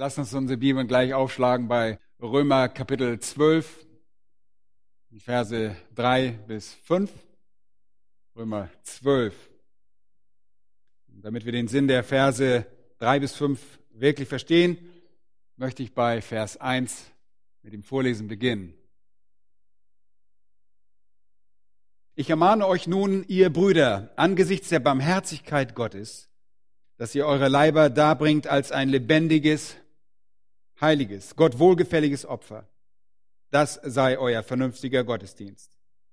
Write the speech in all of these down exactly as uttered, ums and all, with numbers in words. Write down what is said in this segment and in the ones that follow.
Lass uns unsere Bibeln gleich aufschlagen bei Römer Kapitel zwölf, Verse drei bis fünf. Römer zwölf. Damit wir den Sinn der Verse drei bis fünf wirklich verstehen, möchte ich bei Vers eins mit dem Vorlesen beginnen. Ich ermahne euch nun, ihr Brüder, angesichts der Barmherzigkeit Gottes, dass ihr eure Leiber darbringt als ein lebendiges, heiliges, Gott wohlgefälliges Opfer. Das sei euer vernünftiger Gottesdienst.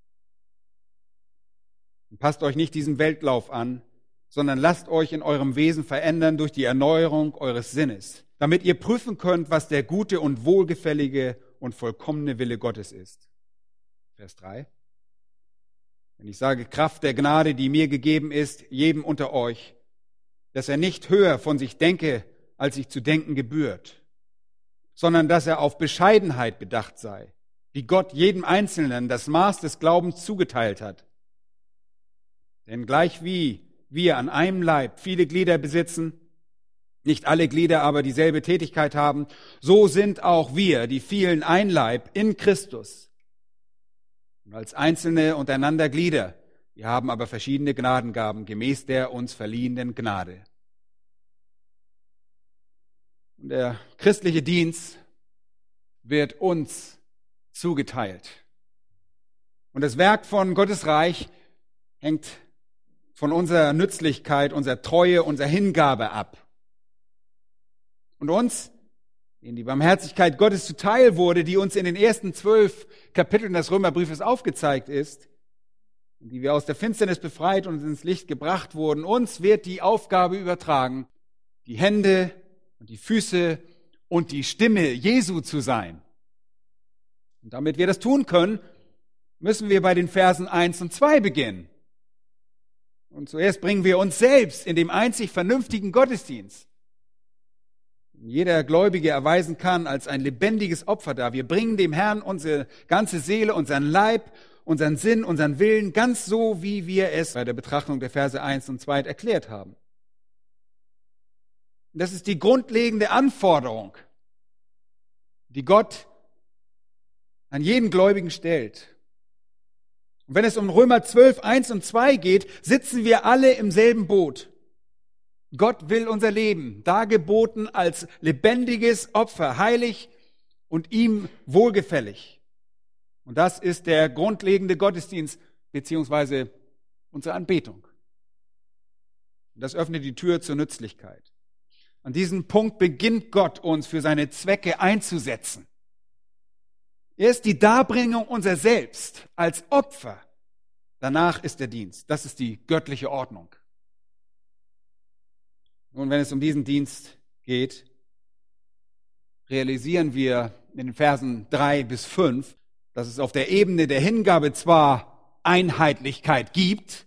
Und passt euch nicht diesem Weltlauf an, sondern lasst euch in eurem Wesen verändern durch die Erneuerung eures Sinnes, damit ihr prüfen könnt, was der gute und wohlgefällige und vollkommene Wille Gottes ist. Vers drei. Wenn ich sage, Kraft der Gnade, die mir gegeben ist, jedem unter euch, dass er nicht höher von sich denke, als sich zu denken gebührt, sondern dass er auf Bescheidenheit bedacht sei, wie Gott jedem Einzelnen das Maß des Glaubens zugeteilt hat. Denn gleichwie wir an einem Leib viele Glieder besitzen, nicht alle Glieder aber dieselbe Tätigkeit haben, so sind auch wir, die vielen, ein Leib in Christus. Und als Einzelne untereinander Glieder, wir haben aber verschiedene Gnadengaben, gemäß der uns verliehenen Gnade. Und der christliche Dienst wird uns zugeteilt. Und das Werk von Gottes Reich hängt von unserer Nützlichkeit, unserer Treue, unserer Hingabe ab. Und uns, denen die Barmherzigkeit Gottes zuteil wurde, die uns in den ersten zwölf Kapiteln des Römerbriefes aufgezeigt ist, und die wir aus der Finsternis befreit und ins Licht gebracht wurden, uns wird die Aufgabe übertragen, die Hände und die Füße und die Stimme Jesu zu sein. Und damit wir das tun können, müssen wir bei den Versen eins und zwei beginnen. Und zuerst bringen wir uns selbst in dem einzig vernünftigen Gottesdienst, den jeder Gläubige erweisen kann, als ein lebendiges Opfer dar. Wir bringen dem Herrn unsere ganze Seele, unseren Leib, unseren Sinn, unseren Willen, ganz so, wie wir es bei der Betrachtung der Verse eins und zwei erklärt haben. Das ist die grundlegende Anforderung, die Gott an jeden Gläubigen stellt. Und wenn es um Römer zwölf, eins und zwei geht, sitzen wir alle im selben Boot. Gott will unser Leben dargeboten als lebendiges Opfer, heilig und ihm wohlgefällig. Und das ist der grundlegende Gottesdienst beziehungsweise unsere Anbetung. Und das öffnet die Tür zur Nützlichkeit. An diesem Punkt beginnt Gott, uns für seine Zwecke einzusetzen. Erst die Darbringung unser Selbst als Opfer. Danach ist der Dienst. Das ist die göttliche Ordnung. Und wenn es um diesen Dienst geht, realisieren wir in den Versen drei bis fünf, dass es auf der Ebene der Hingabe zwar Einheitlichkeit gibt,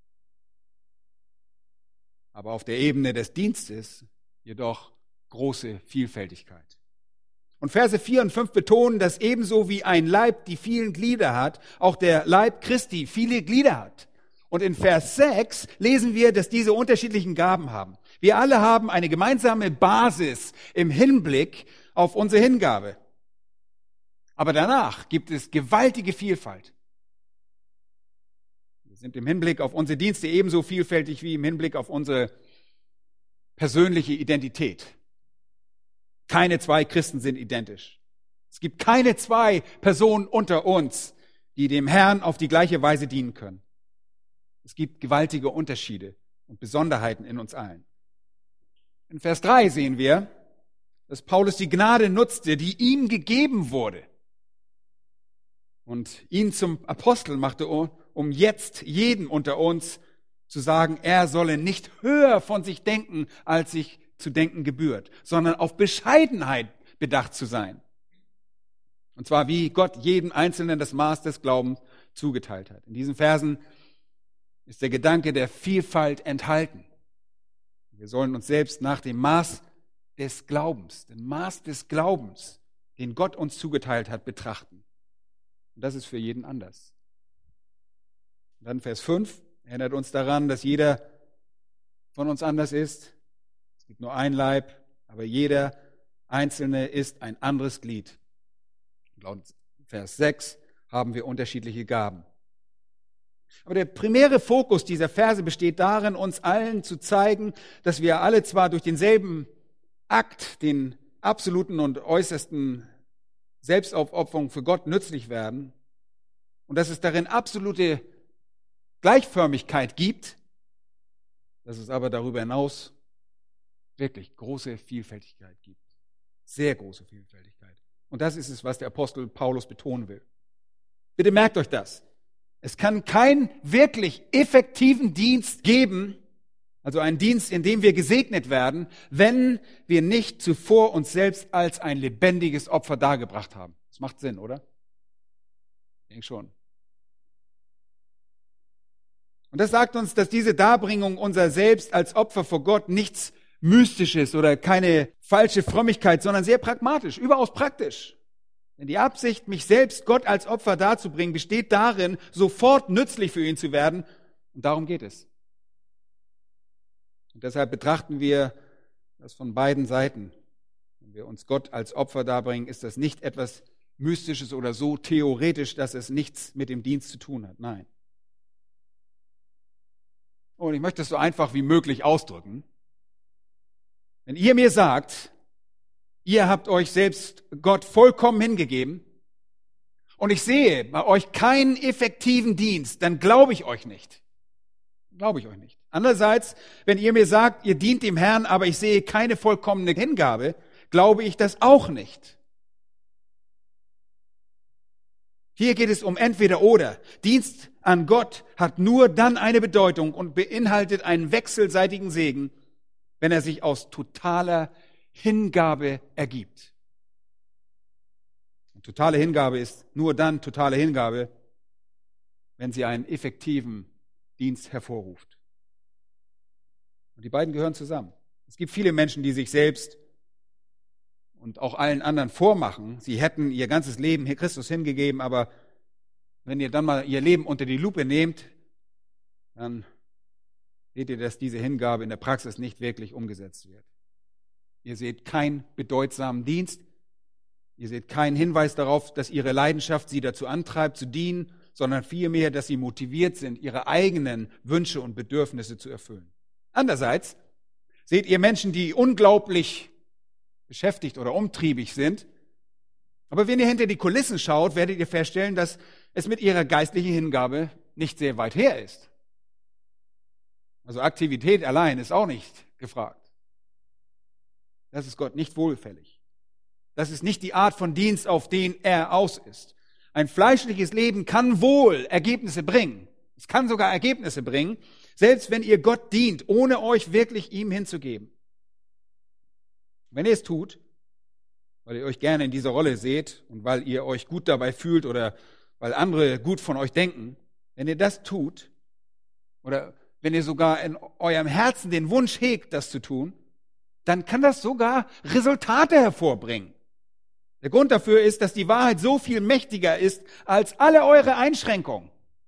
aber auf der Ebene des Dienstes jedoch große Vielfältigkeit. Und Verse vier und fünf betonen, dass ebenso wie ein Leib die vielen Glieder hat, auch der Leib Christi viele Glieder hat. Und in Vers sechs lesen wir, dass diese unterschiedlichen Gaben haben. Wir alle haben eine gemeinsame Basis im Hinblick auf unsere Hingabe. Aber danach gibt es gewaltige Vielfalt. Wir sind im Hinblick auf unsere Dienste ebenso vielfältig wie im Hinblick auf unsere persönliche Identität. Keine zwei Christen sind identisch. Es gibt keine zwei Personen unter uns, die dem Herrn auf die gleiche Weise dienen können. Es gibt gewaltige Unterschiede und Besonderheiten in uns allen. In Vers drei sehen wir, dass Paulus die Gnade nutzte, die ihm gegeben wurde, und ihn zum Apostel machte, um jetzt jedem unter uns zu sagen, er solle nicht höher von sich denken, als sich zu denken gebührt, sondern auf Bescheidenheit bedacht zu sein. Und zwar wie Gott jedem Einzelnen das Maß des Glaubens zugeteilt hat. In diesen Versen ist der Gedanke der Vielfalt enthalten. Wir sollen uns selbst nach dem Maß des Glaubens, dem Maß des Glaubens, den Gott uns zugeteilt hat, betrachten. Und das ist für jeden anders. Und dann Vers fünf erinnert uns daran, dass jeder von uns anders ist. Es gibt nur ein Leib, aber jeder Einzelne ist ein anderes Glied. Laut Vers sechs haben wir unterschiedliche Gaben. Aber der primäre Fokus dieser Verse besteht darin, uns allen zu zeigen, dass wir alle zwar durch denselben Akt, den absoluten und äußersten Selbstaufopferung für Gott nützlich werden und dass es darin absolute Gleichförmigkeit gibt, dass es aber darüber hinaus wirklich große Vielfältigkeit gibt. Sehr große Vielfältigkeit. Und das ist es, was der Apostel Paulus betonen will. Bitte merkt euch das. Es kann keinen wirklich effektiven Dienst geben, also einen Dienst, in dem wir gesegnet werden, wenn wir nicht zuvor uns selbst als ein lebendiges Opfer dargebracht haben. Das macht Sinn, oder? Ich denke schon. Und das sagt uns, dass diese Darbringung unser Selbst als Opfer vor Gott nichts Mystisches oder keine falsche Frömmigkeit, sondern sehr pragmatisch, überaus praktisch. Denn die Absicht, mich selbst Gott als Opfer darzubringen, besteht darin, sofort nützlich für ihn zu werden. Und darum geht es. Und deshalb betrachten wir das von beiden Seiten. Wenn wir uns Gott als Opfer darbringen, ist das nicht etwas Mystisches oder so theoretisch, dass es nichts mit dem Dienst zu tun hat. Nein. Und ich möchte es so einfach wie möglich ausdrücken. Wenn ihr mir sagt, ihr habt euch selbst Gott vollkommen hingegeben und ich sehe bei euch keinen effektiven Dienst, dann glaube ich euch nicht. Glaube ich euch nicht. Andererseits, wenn ihr mir sagt, ihr dient dem Herrn, aber ich sehe keine vollkommene Hingabe, glaube ich das auch nicht. Hier geht es um entweder oder. Dienst an Gott hat nur dann eine Bedeutung und beinhaltet einen wechselseitigen Segen, wenn er sich aus totaler Hingabe ergibt. Und totale Hingabe ist nur dann totale Hingabe, wenn sie einen effektiven Dienst hervorruft. Und die beiden gehören zusammen. Es gibt viele Menschen, die sich selbst und auch allen anderen vormachen, sie hätten ihr ganzes Leben Christus hingegeben, aber wenn ihr dann mal ihr Leben unter die Lupe nehmt, dann seht ihr, dass diese Hingabe in der Praxis nicht wirklich umgesetzt wird. Ihr seht keinen bedeutsamen Dienst. Ihr seht keinen Hinweis darauf, dass ihre Leidenschaft sie dazu antreibt, zu dienen, sondern vielmehr, dass sie motiviert sind, ihre eigenen Wünsche und Bedürfnisse zu erfüllen. Andererseits seht ihr Menschen, die unglaublich beschäftigt oder umtriebig sind. Aber wenn ihr hinter die Kulissen schaut, werdet ihr feststellen, dass es mit ihrer geistlichen Hingabe nicht sehr weit her ist. Also Aktivität allein ist auch nicht gefragt. Das ist Gott nicht wohlgefällig. Das ist nicht die Art von Dienst, auf den er aus ist. Ein fleischliches Leben kann wohl Ergebnisse bringen. Es kann sogar Ergebnisse bringen, selbst wenn ihr Gott dient, ohne euch wirklich ihm hinzugeben. Wenn ihr es tut, weil ihr euch gerne in dieser Rolle seht und weil ihr euch gut dabei fühlt oder weil andere gut von euch denken, wenn ihr das tut oder wenn ihr sogar in eurem Herzen den Wunsch hegt, das zu tun, dann kann das sogar Resultate hervorbringen. Der Grund dafür ist, dass die Wahrheit so viel mächtiger ist als alle eure Einschränkungen.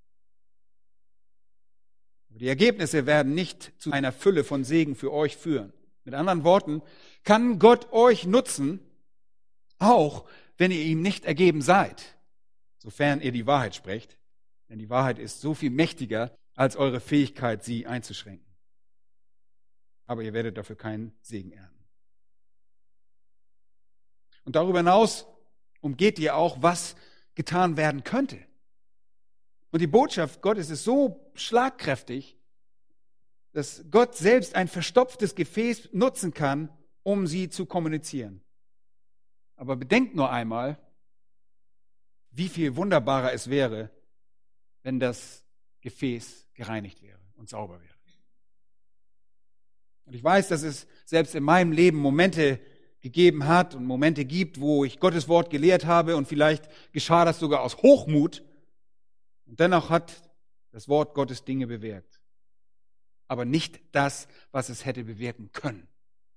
Die Ergebnisse werden nicht zu einer Fülle von Segen für euch führen. Mit anderen Worten, kann Gott euch nutzen, auch wenn ihr ihm nicht ergeben seid, sofern ihr die Wahrheit sprecht. Denn die Wahrheit ist so viel mächtiger als eure Fähigkeit, sie einzuschränken. Aber ihr werdet dafür keinen Segen ernten. Und darüber hinaus umgeht ihr auch, was getan werden könnte. Und die Botschaft Gottes ist so schlagkräftig, dass Gott selbst ein verstopftes Gefäß nutzen kann, um sie zu kommunizieren. Aber bedenkt nur einmal, wie viel wunderbarer es wäre, wenn das Gefäß gereinigt wäre und sauber wäre. Und ich weiß, dass es selbst in meinem Leben Momente gegeben hat und Momente gibt, wo ich Gottes Wort gelehrt habe und vielleicht geschah das sogar aus Hochmut. Und dennoch hat das Wort Gottes Dinge bewirkt. Aber nicht das, was es hätte bewirken können.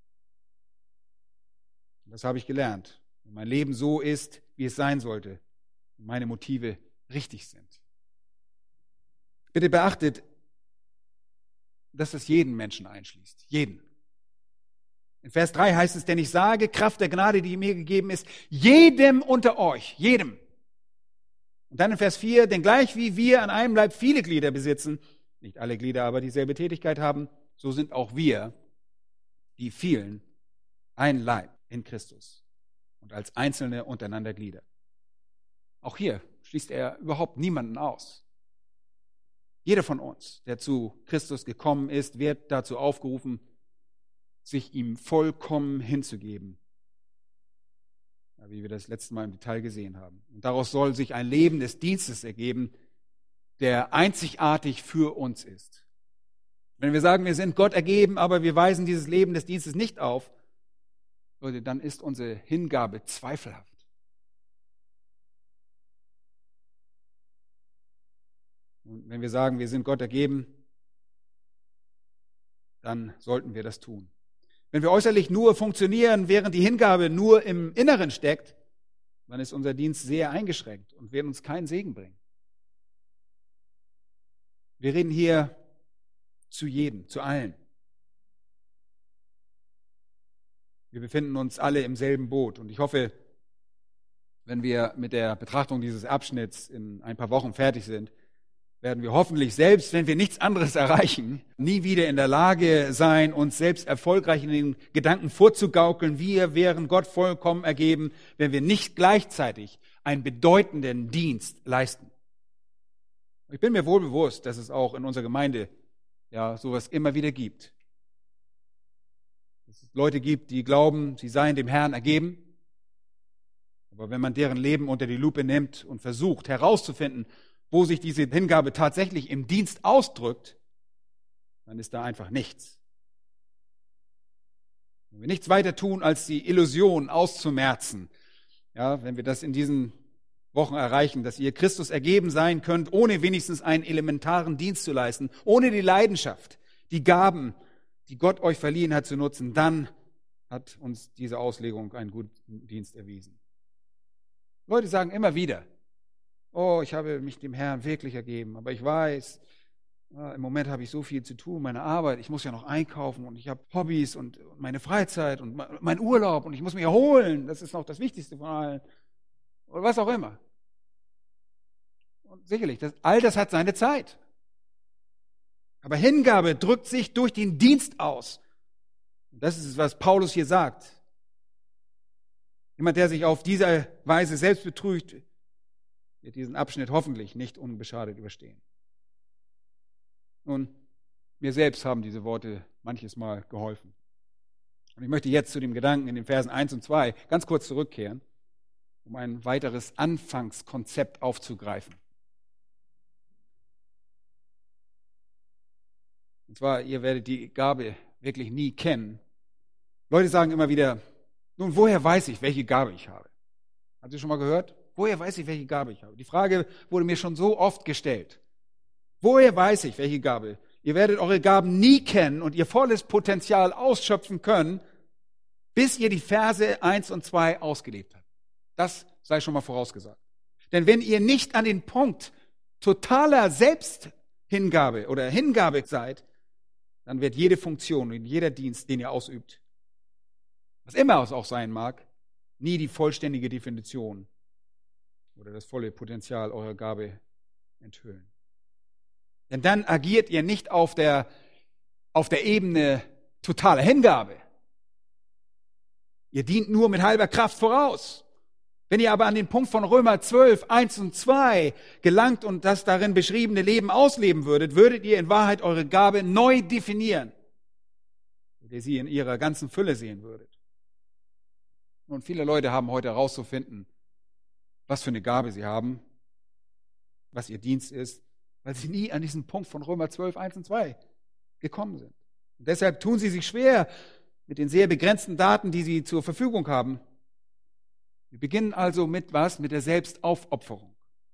Und das habe ich gelernt. Wenn mein Leben so ist, wie es sein sollte, und meine Motive richtig sind. Bitte beachtet, dass das jeden Menschen einschließt. Jeden. In Vers drei heißt es, denn ich sage, Kraft der Gnade, die mir gegeben ist, jedem unter euch, jedem. Und dann in Vers vier, denn gleich wie wir an einem Leib viele Glieder besitzen, nicht alle Glieder aber dieselbe Tätigkeit haben, so sind auch wir, die vielen, ein Leib in Christus und als Einzelne untereinander Glieder. Auch hier schließt er überhaupt niemanden aus. Jeder von uns, der zu Christus gekommen ist, wird dazu aufgerufen, sich ihm vollkommen hinzugeben, ja, wie wir das letzte Mal im Detail gesehen haben. Und daraus soll sich ein Leben des Dienstes ergeben, der einzigartig für uns ist. Wenn wir sagen, wir sind Gott ergeben, aber wir weisen dieses Leben des Dienstes nicht auf, Leute, dann ist unsere Hingabe zweifelhaft. Und wenn wir sagen, wir sind Gott ergeben, dann sollten wir das tun. Wenn wir äußerlich nur funktionieren, während die Hingabe nur im Inneren steckt, dann ist unser Dienst sehr eingeschränkt und wird uns keinen Segen bringen. Wir reden hier zu jedem, zu allen. Wir befinden uns alle im selben Boot und ich hoffe, wenn wir mit der Betrachtung dieses Abschnitts in ein paar Wochen fertig sind, werden wir hoffentlich, selbst wenn wir nichts anderes erreichen, nie wieder in der Lage sein, uns selbst erfolgreich in den Gedanken vorzugaukeln, wir wären Gott vollkommen ergeben, wenn wir nicht gleichzeitig einen bedeutenden Dienst leisten. Ich bin mir wohl bewusst, dass es auch in unserer Gemeinde ja sowas immer wieder gibt. Dass es Leute gibt, die glauben, sie seien dem Herrn ergeben. Aber wenn man deren Leben unter die Lupe nimmt und versucht herauszufinden, wo sich diese Hingabe tatsächlich im Dienst ausdrückt, dann ist da einfach nichts. Wenn wir nichts weiter tun, als die Illusion auszumerzen, ja, wenn wir das in diesen Wochen erreichen, dass ihr Christus ergeben sein könnt, ohne wenigstens einen elementaren Dienst zu leisten, ohne die Leidenschaft, die Gaben, die Gott euch verliehen hat, zu nutzen, dann hat uns diese Auslegung einen guten Dienst erwiesen. Leute sagen immer wieder, oh, ich habe mich dem Herrn wirklich ergeben, aber ich weiß, ja, im Moment habe ich so viel zu tun, meine Arbeit, ich muss ja noch einkaufen und ich habe Hobbys und meine Freizeit und mein Urlaub und ich muss mich erholen, das ist noch das Wichtigste von allen. Oder was auch immer. Und sicherlich, das, all das hat seine Zeit. Aber Hingabe drückt sich durch den Dienst aus. Und das ist es, was Paulus hier sagt. Jemand, der sich auf diese Weise selbst betrügt, wird diesen Abschnitt hoffentlich nicht unbeschadet überstehen. Nun, mir selbst haben diese Worte manches Mal geholfen. Und ich möchte jetzt zu dem Gedanken in den Versen eins und zwei ganz kurz zurückkehren, um ein weiteres Anfangskonzept aufzugreifen. Und zwar, ihr werdet die Gabe wirklich nie kennen. Leute sagen immer wieder, nun, woher weiß ich, welche Gabe ich habe? Habt ihr schon mal gehört? Woher weiß ich, welche Gabe ich habe? Die Frage wurde mir schon so oft gestellt. Woher weiß ich, welche Gabe? Ihr werdet eure Gaben nie kennen und ihr volles Potenzial ausschöpfen können, bis ihr die Verse eins und zwei ausgelebt habt. Das sei schon mal vorausgesagt. Denn wenn ihr nicht an den Punkt totaler Selbsthingabe oder Hingabe seid, dann wird jede Funktion und jeder Dienst, den ihr ausübt, was immer es auch sein mag, nie die vollständige Definition oder das volle Potenzial eurer Gabe enthüllen. Denn dann agiert ihr nicht auf der, auf der Ebene totaler Hingabe. Ihr dient nur mit halber Kraft voraus. Wenn ihr aber an den Punkt von Römer zwölf, eins und zwei gelangt und das darin beschriebene Leben ausleben würdet, würdet ihr in Wahrheit eure Gabe neu definieren, mit der sie in ihrer ganzen Fülle sehen würdet. Und viele Leute haben heute herauszufinden, was für eine Gabe sie haben, was ihr Dienst ist, weil sie nie an diesen Punkt von Römer zwölf, eins und zwei gekommen sind. Und deshalb tun sie sich schwer mit den sehr begrenzten Daten, die sie zur Verfügung haben. Wir beginnen also mit was? Mit der Selbstaufopferung.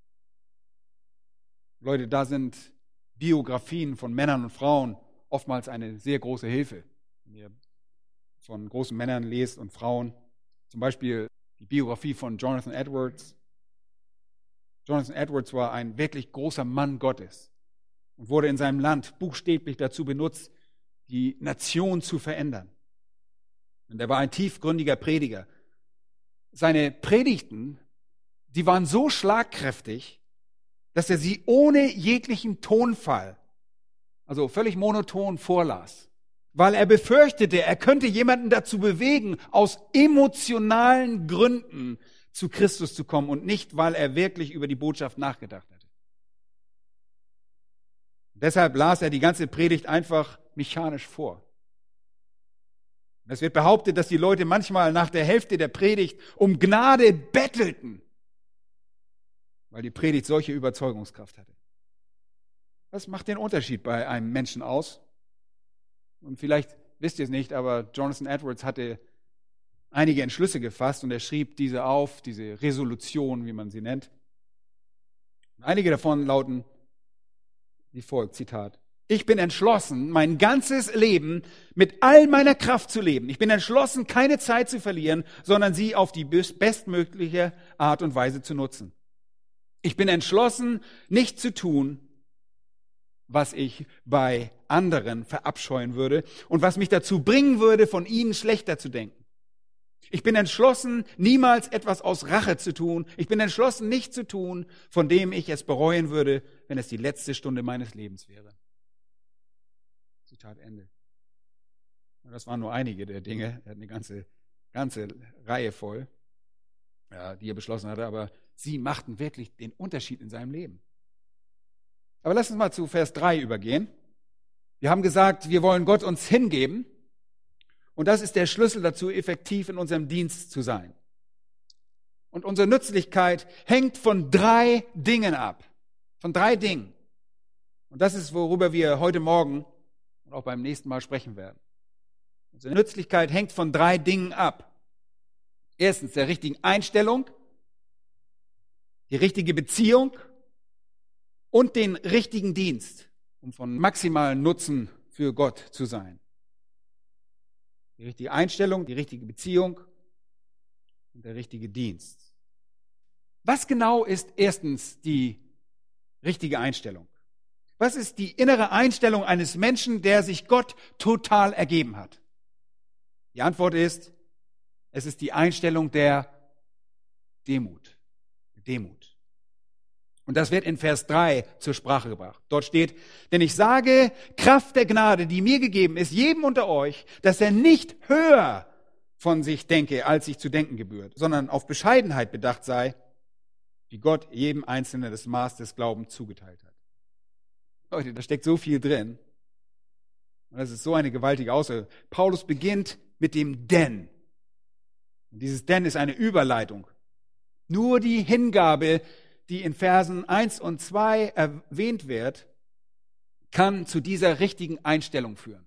Leute, da sind Biografien von Männern und Frauen oftmals eine sehr große Hilfe. Wenn ihr von großen Männern lest und Frauen, zum Beispiel die Biografie von Jonathan Edwards. Jonathan Edwards war ein wirklich großer Mann Gottes und wurde in seinem Land buchstäblich dazu benutzt, die Nation zu verändern. Und er war ein tiefgründiger Prediger. Seine Predigten, die waren so schlagkräftig, dass er sie ohne jeglichen Tonfall, also völlig monoton vorlas, weil er befürchtete, er könnte jemanden dazu bewegen, aus emotionalen Gründen zu Christus zu kommen und nicht, weil er wirklich über die Botschaft nachgedacht hätte. Deshalb las er die ganze Predigt einfach mechanisch vor. Es wird behauptet, dass die Leute manchmal nach der Hälfte der Predigt um Gnade bettelten, weil die Predigt solche Überzeugungskraft hatte. Was macht den Unterschied bei einem Menschen aus? Und vielleicht wisst ihr es nicht, aber Jonathan Edwards hatte einige Entschlüsse gefasst und er schrieb diese auf, diese Resolution, wie man sie nennt. Und einige davon lauten wie folgt, Zitat: Ich bin entschlossen, mein ganzes Leben mit all meiner Kraft zu leben. Ich bin entschlossen, keine Zeit zu verlieren, sondern sie auf die bestmögliche Art und Weise zu nutzen. Ich bin entschlossen, nicht zu tun, was ich bei anderen verabscheuen würde und was mich dazu bringen würde, von ihnen schlechter zu denken. Ich bin entschlossen, niemals etwas aus Rache zu tun. Ich bin entschlossen, nicht zu tun, von dem ich es bereuen würde, wenn es die letzte Stunde meines Lebens wäre. Zitat Ende. Das waren nur einige der Dinge. Er hat eine ganze, ganze Reihe voll, ja, die er beschlossen hatte, aber sie machten wirklich den Unterschied in seinem Leben. Aber lass uns mal zu Vers drei übergehen. Wir haben gesagt, wir wollen Gott uns hingeben. Und das ist der Schlüssel dazu, effektiv in unserem Dienst zu sein. Und unsere Nützlichkeit hängt von drei Dingen ab. Von drei Dingen. Und das ist, worüber wir heute Morgen und auch beim nächsten Mal sprechen werden. Unsere Nützlichkeit hängt von drei Dingen ab. Erstens der richtigen Einstellung, die richtige Beziehung und den richtigen Dienst, um von maximalen Nutzen für Gott zu sein. Die richtige Einstellung, die richtige Beziehung und der richtige Dienst. Was genau ist erstens die richtige Einstellung? Was ist die innere Einstellung eines Menschen, der sich Gott total ergeben hat? Die Antwort ist, es ist die Einstellung der Demut. Demut. Und das wird in Vers drei zur Sprache gebracht. Dort steht, denn ich sage, Kraft der Gnade, die mir gegeben ist, jedem unter euch, dass er nicht höher von sich denke, als sich zu denken gebührt, sondern auf Bescheidenheit bedacht sei, wie Gott jedem Einzelnen das Maß des Glaubens zugeteilt hat. Leute, da steckt so viel drin. Und das ist so eine gewaltige Aussage. Paulus beginnt mit dem Denn. Und dieses Denn ist eine Überleitung. Nur die Hingabe, die in Versen eins und zwei erwähnt wird, kann zu dieser richtigen Einstellung führen.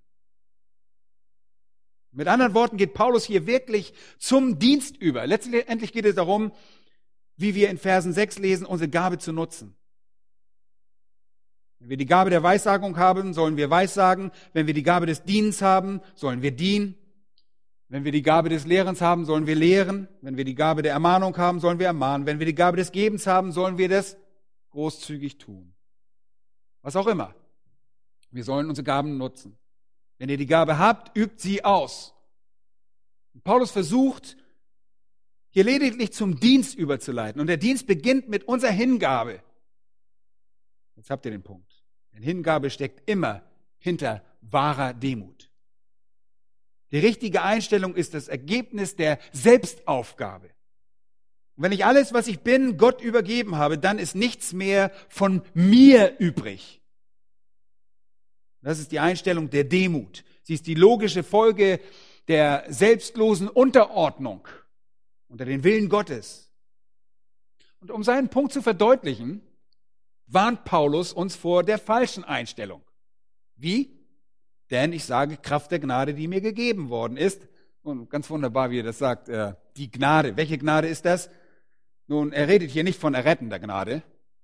Mit anderen Worten geht Paulus hier wirklich zum Dienst über. Letztendlich geht es darum, wie wir in Versen sechs lesen, unsere Gabe zu nutzen. Wenn wir die Gabe der Weissagung haben, sollen wir Weissagen. Wenn wir die Gabe des Dienens haben, sollen wir dienen. Wenn wir die Gabe des Lehrens haben, sollen wir lehren. Wenn wir die Gabe der Ermahnung haben, sollen wir ermahnen. Wenn wir die Gabe des Gebens haben, sollen wir das großzügig tun. Was auch immer. Wir sollen unsere Gaben nutzen. Wenn ihr die Gabe habt, übt sie aus. Und Paulus versucht, hier lediglich zum Dienst überzuleiten. Und der Dienst beginnt mit unserer Hingabe. Jetzt habt ihr den Punkt. Denn Hingabe steckt immer hinter wahrer Demut. Die richtige Einstellung ist das Ergebnis der Selbstaufgabe. Und wenn ich alles, was ich bin, Gott übergeben habe, dann ist nichts mehr von mir übrig. Das ist die Einstellung der Demut. Sie ist die logische Folge der selbstlosen Unterordnung unter den Willen Gottes. Und um seinen Punkt zu verdeutlichen, warnt Paulus uns vor der falschen Einstellung. Wie? Denn ich sage, Kraft der Gnade, die mir gegeben worden ist. Und ganz wunderbar, wie er das sagt, äh, die Gnade. Welche Gnade ist das? Nun, er redet hier nicht von errettender Gnade.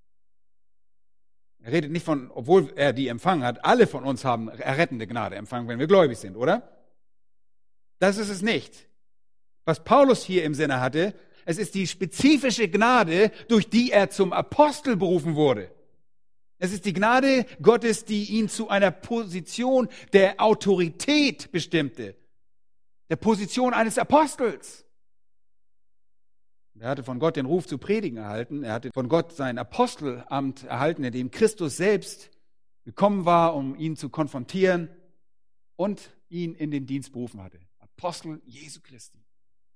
Er redet nicht von, obwohl er die empfangen hat, alle von uns haben errettende Gnade empfangen, wenn wir gläubig sind, oder? Das ist es nicht. Was Paulus hier im Sinne hatte, es ist die spezifische Gnade, durch die er zum Apostel berufen wurde. Es ist die Gnade Gottes, die ihn zu einer Position der Autorität bestimmte, der Position eines Apostels. Er hatte von Gott den Ruf zu predigen erhalten. Er hatte von Gott sein Apostelamt erhalten, in dem Christus selbst gekommen war, um ihn zu konfrontieren und ihn in den Dienst berufen hatte. Apostel Jesu Christi.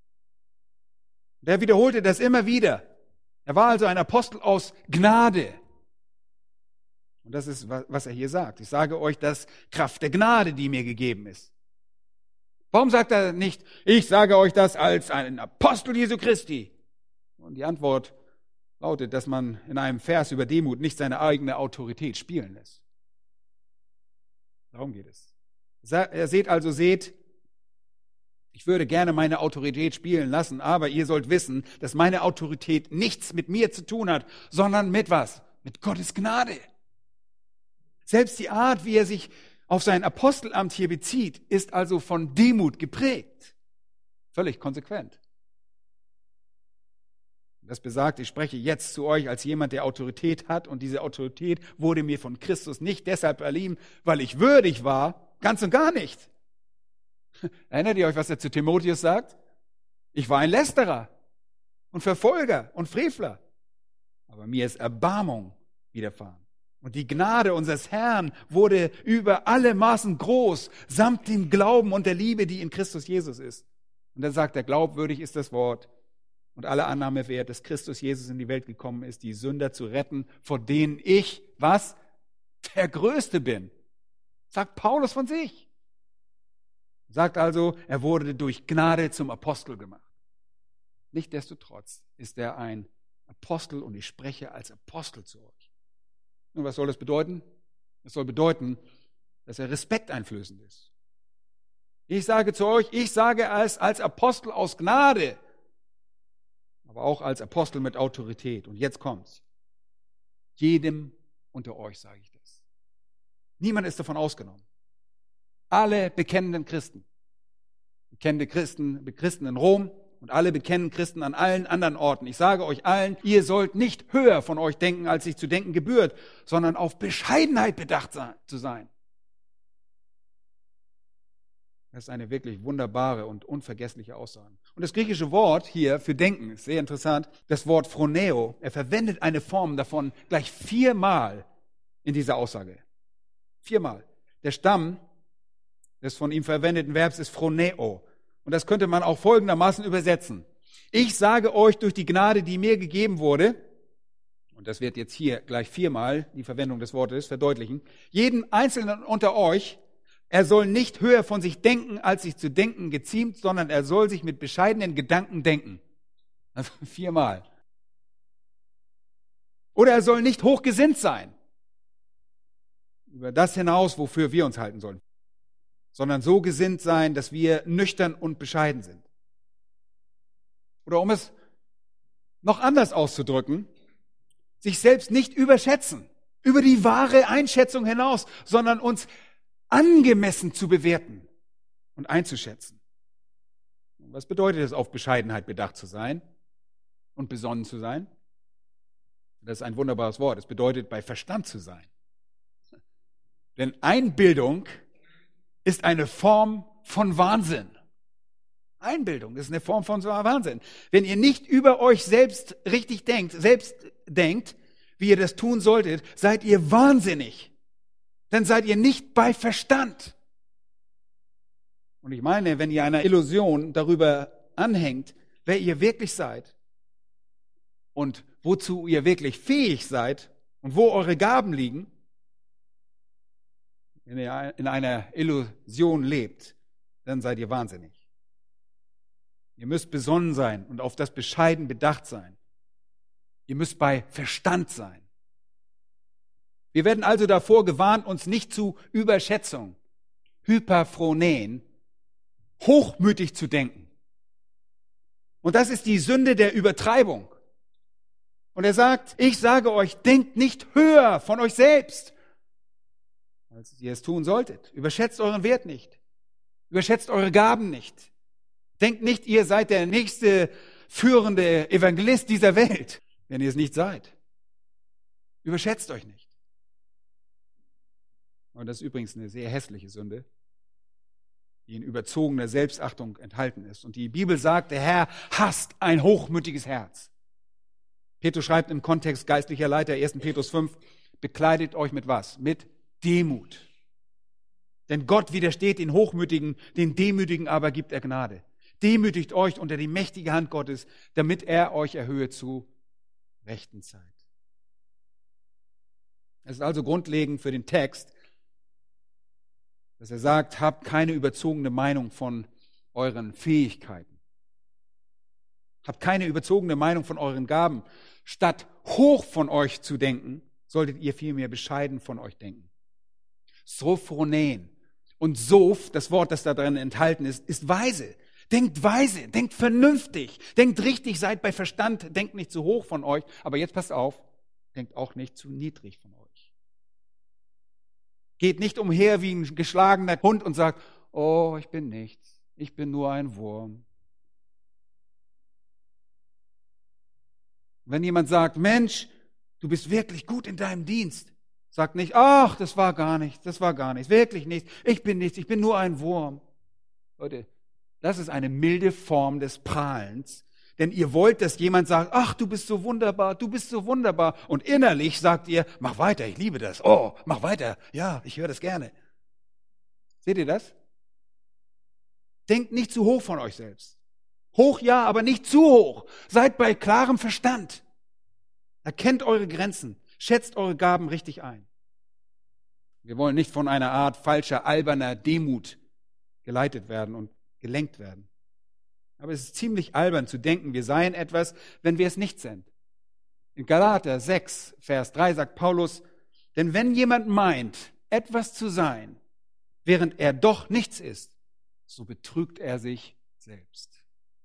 Der wiederholte das immer wieder. Er war also ein Apostel aus Gnade. Und das ist, was er hier sagt. Ich sage euch das Kraft der Gnade, die mir gegeben ist. Warum sagt er nicht, ich sage euch das als ein Apostel Jesu Christi? Und die Antwort lautet, dass man in einem Vers über Demut nicht seine eigene Autorität spielen lässt. Darum geht es. Er seht also, seht, ich würde gerne meine Autorität spielen lassen, aber ihr sollt wissen, dass meine Autorität nichts mit mir zu tun hat, sondern mit was? Mit Gottes Gnade. Selbst die Art, wie er sich auf sein Apostelamt hier bezieht, ist also von Demut geprägt. Völlig konsequent. Das besagt, ich spreche jetzt zu euch als jemand, der Autorität hat, und diese Autorität wurde mir von Christus nicht deshalb verliehen, weil ich würdig war, ganz und gar nicht. Erinnert ihr euch, was er zu Timotheus sagt? Ich war ein Lästerer und Verfolger und Frevler, aber mir ist Erbarmung widerfahren. Und die Gnade unseres Herrn wurde über alle Maßen groß, samt dem Glauben und der Liebe, die in Christus Jesus ist. Und dann sagt er, glaubwürdig ist das Wort und alle Annahme wert, dass Christus Jesus in die Welt gekommen ist, die Sünder zu retten, vor denen ich, was? Der Größte bin. Sagt Paulus von sich. Sagt also, er wurde durch Gnade zum Apostel gemacht. Nichtsdestotrotz ist er ein Apostel und ich spreche als Apostel zu euch. Und was soll das bedeuten? Das soll bedeuten, dass er respekteinflößend ist. Ich sage zu euch, ich sage es als Apostel aus Gnade, aber auch als Apostel mit Autorität. Und jetzt kommt's. Jedem unter euch sage ich das. Niemand ist davon ausgenommen. Alle bekennenden Christen, bekennende Christen, Christen in Rom und alle bekennenden Christen an allen anderen Orten. Ich sage euch allen, ihr sollt nicht höher von euch denken, als sich zu denken gebührt, sondern auf Bescheidenheit bedacht zu sein. Das ist eine wirklich wunderbare und unvergessliche Aussage. Und das griechische Wort hier für denken ist sehr interessant. Das Wort phroneo, er verwendet eine Form davon gleich viermal in dieser Aussage. Viermal. Der Stamm des von ihm verwendeten Verbs ist phroneo. Und das könnte man auch folgendermaßen übersetzen. Ich sage euch durch die Gnade, die mir gegeben wurde, und das wird jetzt hier gleich viermal die Verwendung des Wortes verdeutlichen, jeden Einzelnen unter euch, er soll nicht höher von sich denken, als sich zu denken geziemt, sondern er soll sich mit bescheidenen Gedanken denken. Also viermal. Oder er soll nicht hochgesinnt sein. Über das hinaus, wofür wir uns halten sollen. Sondern so gesinnt sein, dass wir nüchtern und bescheiden sind. Oder um es noch anders auszudrücken, sich selbst nicht überschätzen, über die wahre Einschätzung hinaus, sondern uns angemessen zu bewerten und einzuschätzen. Was bedeutet es, auf Bescheidenheit bedacht zu sein und besonnen zu sein? Das ist ein wunderbares Wort. Es bedeutet, bei Verstand zu sein. Denn Einbildung ist eine Form von Wahnsinn. Einbildung ist eine Form von Wahnsinn. Wenn ihr nicht über euch selbst richtig denkt, selbst denkt, wie ihr das tun solltet, seid ihr wahnsinnig. Dann seid ihr nicht bei Verstand. Und ich meine, wenn ihr einer Illusion darüber anhängt, wer ihr wirklich seid und wozu ihr wirklich fähig seid und wo eure Gaben liegen, wenn ihr in einer Illusion lebt, dann seid ihr wahnsinnig. Ihr müsst besonnen sein und auf das Bescheiden bedacht sein. Ihr müsst bei Verstand sein. Wir werden also davor gewarnt, uns nicht zu Überschätzung, Hyperphroneen, hochmütig zu denken. Und das ist die Sünde der Übertreibung. Und er sagt, ich sage euch, denkt nicht höher von euch selbst, als ihr es tun solltet. Überschätzt euren Wert nicht. Überschätzt eure Gaben nicht. Denkt nicht, ihr seid der nächste führende Evangelist dieser Welt, wenn ihr es nicht seid. Überschätzt euch nicht. Und das ist übrigens eine sehr hässliche Sünde. die in überzogener Selbstachtung enthalten ist. Und die Bibel sagt, der Herr hasst ein hochmütiges Herz. Petrus schreibt im Kontext geistlicher Leiter, erster Petrus fünf, bekleidet euch mit was? Mit Demut. Denn Gott widersteht den Hochmütigen, den Demütigen aber gibt er Gnade. Demütigt euch unter die mächtige Hand Gottes, damit er euch erhöhe zu rechten Zeit. Es ist also grundlegend für den Text, dass er sagt, habt keine überzogene Meinung von euren Fähigkeiten. Habt keine überzogene Meinung von euren Gaben. Statt hoch von euch zu denken, solltet ihr vielmehr bescheiden von euch denken. Sophronen und Soph, das Wort, das da drin enthalten ist, ist weise. Denkt weise, denkt vernünftig, denkt richtig, seid bei Verstand, denkt nicht zu hoch von euch. Aber jetzt passt auf, denkt auch nicht zu niedrig von euch. Geht nicht umher wie ein geschlagener Hund und sagt, oh, ich bin nichts, ich bin nur ein Wurm. Wenn jemand sagt, Mensch, du bist wirklich gut in deinem Dienst, sagt nicht, ach, das war gar nichts, das war gar nichts, wirklich nichts, ich bin nichts, ich bin nur ein Wurm. Leute, das ist eine milde Form des Prahlens, denn ihr wollt, dass jemand sagt, ach, du bist so wunderbar, du bist so wunderbar, und innerlich sagt ihr, mach weiter, ich liebe das, oh, mach weiter, ja, ich höre das gerne. Seht ihr das? Denkt nicht zu hoch von euch selbst. Hoch ja, aber nicht zu hoch. Seid bei klarem Verstand. Erkennt eure Grenzen, schätzt eure Gaben richtig ein. Wir wollen nicht von einer Art falscher, alberner Demut geleitet werden und gelenkt werden. Aber es ist ziemlich albern zu denken, wir seien etwas, wenn wir es nicht sind. In Galater sechs, Vers drei sagt Paulus, denn wenn jemand meint, etwas zu sein, während er doch nichts ist, so betrügt er sich selbst.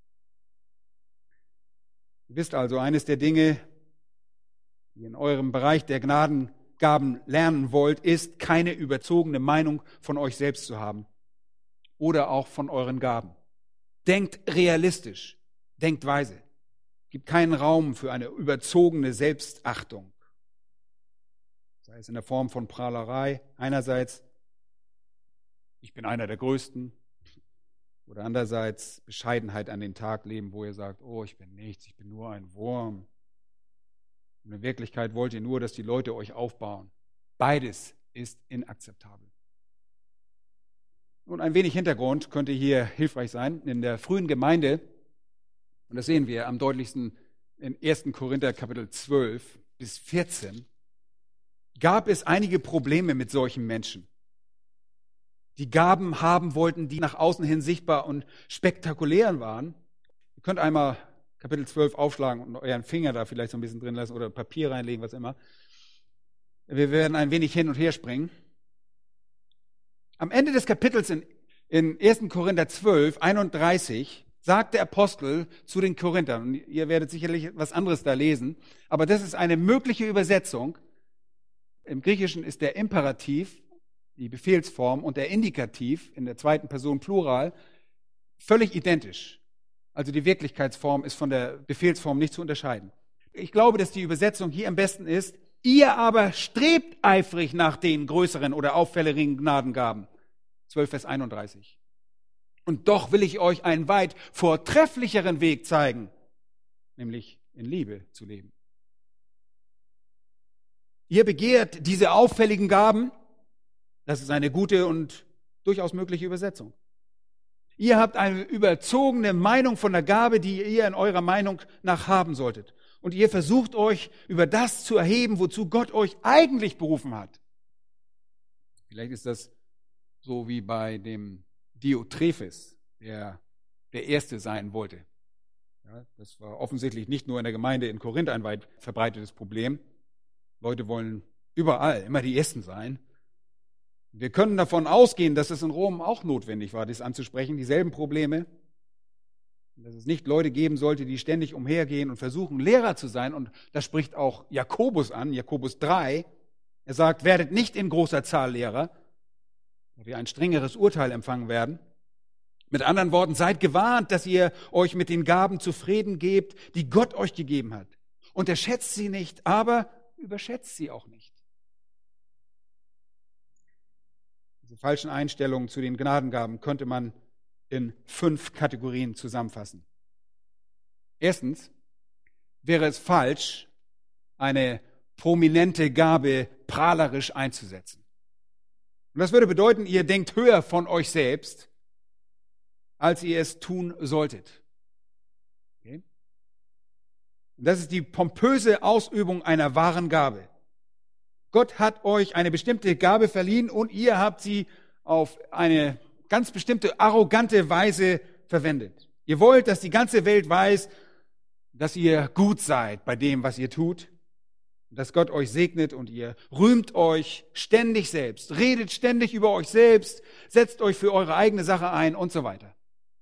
Ihr wisst also, eines der Dinge, die ihr in eurem Bereich der Gnadengaben lernen wollt, ist, keine überzogene Meinung von euch selbst zu haben oder auch von euren Gaben. Denkt realistisch, denkt weise. Gibt keinen Raum für eine überzogene Selbstachtung. Sei es in der Form von Prahlerei, einerseits, ich bin einer der Größten, oder andererseits Bescheidenheit an den Tag leben, wo ihr sagt, oh, ich bin nichts, ich bin nur ein Wurm. Und in Wirklichkeit wollt ihr nur, dass die Leute euch aufbauen. Beides ist inakzeptabel. Nun, ein wenig Hintergrund könnte hier hilfreich sein. In der frühen Gemeinde, und das sehen wir am deutlichsten in erster Korinther Kapitel zwölf bis vierzehn, gab es einige Probleme mit solchen Menschen, die Gaben haben wollten, die nach außen hin sichtbar und spektakulär waren. Ihr könnt einmal Kapitel zwölf aufschlagen und euren Finger da vielleicht so ein bisschen drin lassen oder Papier reinlegen, was immer. Wir werden ein wenig hin und her springen. Am Ende des Kapitels in, in erster Korinther zwölf, einunddreißig, sagt der Apostel zu den Korinthern, und ihr werdet sicherlich was anderes da lesen, aber das ist eine mögliche Übersetzung. Im Griechischen ist der Imperativ, die Befehlsform, und der Indikativ in der zweiten Person Plural völlig identisch. Also die Wirklichkeitsform ist von der Befehlsform nicht zu unterscheiden. Ich glaube, dass die Übersetzung hier am besten ist, ihr aber strebt eifrig nach den größeren oder auffälligen Gnadengaben. zwölf, Vers einunddreißig. Und doch will ich euch einen weit vortrefflicheren Weg zeigen, nämlich in Liebe zu leben. Ihr begehrt diese auffälligen Gaben, das ist eine gute und durchaus mögliche Übersetzung. Ihr habt eine überzogene Meinung von der Gabe, die ihr in eurer Meinung nach haben solltet. Und ihr versucht euch über das zu erheben, wozu Gott euch eigentlich berufen hat. Vielleicht ist das so wie bei dem Diotrephes, der der Erste sein wollte. Ja, das war offensichtlich nicht nur in der Gemeinde in Korinth ein weit verbreitetes Problem. Leute wollen überall immer die Ersten sein. Wir können davon ausgehen, dass es in Rom auch notwendig war, dies anzusprechen, dieselben Probleme. Dass es nicht Leute geben sollte, die ständig umhergehen und versuchen, Lehrer zu sein. Und das spricht auch Jakobus an, Jakobus drei. Er sagt, werdet nicht in großer Zahl Lehrer, da wir ein strengeres Urteil empfangen werden. Mit anderen Worten, seid gewarnt, dass ihr euch mit den Gaben zufrieden gebt, die Gott euch gegeben hat. Unterschätzt sie nicht, aber überschätzt sie auch nicht. Diese falschen Einstellungen zu den Gnadengaben könnte man in fünf Kategorien zusammenfassen. Erstens wäre es falsch, eine prominente Gabe prahlerisch einzusetzen. Und das würde bedeuten, ihr denkt höher von euch selbst, als ihr es tun solltet. Okay? Und das ist die pompöse Ausübung einer wahren Gabe. Gott hat euch eine bestimmte Gabe verliehen und ihr habt sie auf eine ganz bestimmte arrogante Weise verwendet. Ihr wollt, dass die ganze Welt weiß, dass ihr gut seid bei dem, was ihr tut, dass Gott euch segnet und ihr rühmt euch ständig selbst, redet ständig über euch selbst, setzt euch für eure eigene Sache ein und so weiter.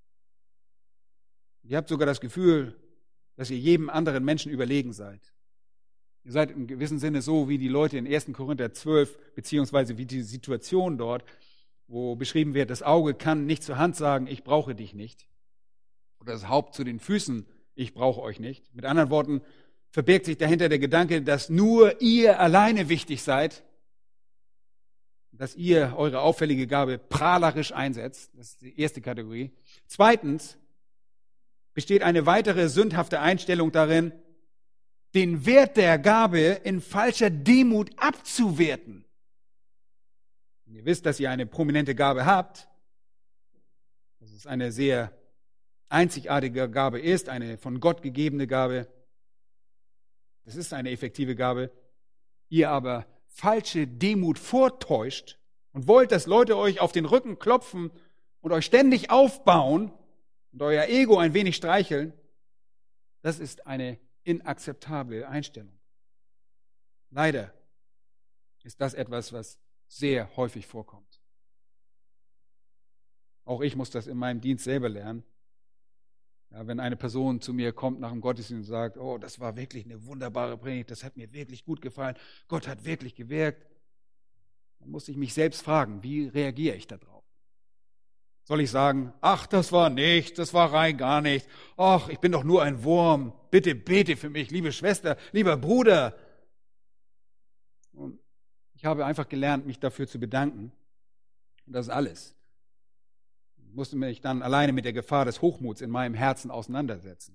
Ihr habt sogar das Gefühl, dass ihr jedem anderen Menschen überlegen seid. Ihr seid im gewissen Sinne so wie die Leute in ersten Korinther zwölf, beziehungsweise wie die Situation dort, wo beschrieben wird, das Auge kann nicht zur Hand sagen, ich brauche dich nicht. Oder das Haupt zu den Füßen, ich brauche euch nicht. Mit anderen Worten verbirgt sich dahinter der Gedanke, dass nur ihr alleine wichtig seid, dass ihr eure auffällige Gabe prahlerisch einsetzt. Das ist die erste Kategorie. Zweitens besteht eine weitere sündhafte Einstellung darin, den Wert der Gabe in falscher Demut abzuwerten. Wenn ihr wisst, dass ihr eine prominente Gabe habt, dass es eine sehr einzigartige Gabe ist, eine von Gott gegebene Gabe, es ist eine effektive Gabe, ihr aber falsche Demut vortäuscht und wollt, dass Leute euch auf den Rücken klopfen und euch ständig aufbauen und euer Ego ein wenig streicheln, das ist eine inakzeptable Einstellung. Leider ist das etwas, was sehr häufig vorkommt. Auch ich muss das in meinem Dienst selber lernen. Ja, wenn eine Person zu mir kommt nach dem Gottesdienst und sagt, oh, das war wirklich eine wunderbare Predigt, das hat mir wirklich gut gefallen, Gott hat wirklich gewirkt, dann muss ich mich selbst fragen, wie reagiere ich darauf? Soll ich sagen, ach, das war nichts, das war rein gar nichts, ach, ich bin doch nur ein Wurm, bitte bete für mich, liebe Schwester, lieber Bruder. Und ich habe einfach gelernt, mich dafür zu bedanken. Und das ist alles. Ich musste mich dann alleine mit der Gefahr des Hochmuts in meinem Herzen auseinandersetzen.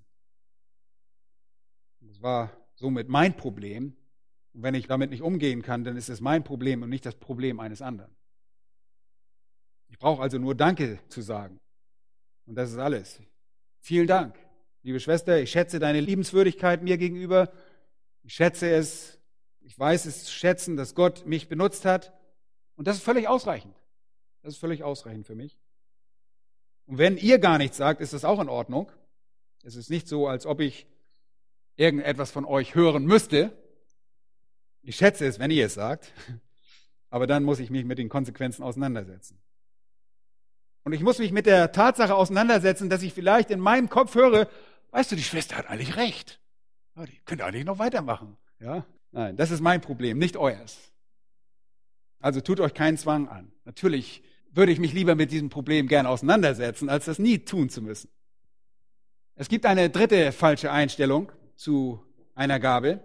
Das war somit mein Problem. Und wenn ich damit nicht umgehen kann, dann ist es mein Problem und nicht das Problem eines anderen. Ich brauche also nur Danke zu sagen. Und das ist alles. Vielen Dank, liebe Schwester. Ich schätze deine Liebenswürdigkeit mir gegenüber. Ich schätze es, ich weiß es zu schätzen, dass Gott mich benutzt hat. Und das ist völlig ausreichend. Das ist völlig ausreichend für mich. Und wenn ihr gar nichts sagt, ist das auch in Ordnung. Es ist nicht so, als ob ich irgendetwas von euch hören müsste. Ich schätze es, wenn ihr es sagt. Aber dann muss ich mich mit den Konsequenzen auseinandersetzen. Und ich muss mich mit der Tatsache auseinandersetzen, dass ich vielleicht in meinem Kopf höre, weißt du, die Schwester hat eigentlich recht. Ja, die könnte eigentlich noch weitermachen. Ja? Nein, das ist mein Problem, nicht euers. Also tut euch keinen Zwang an. Natürlich würde ich mich lieber mit diesem Problem gern auseinandersetzen, als das nie tun zu müssen. Es gibt eine dritte falsche Einstellung zu einer Gabe,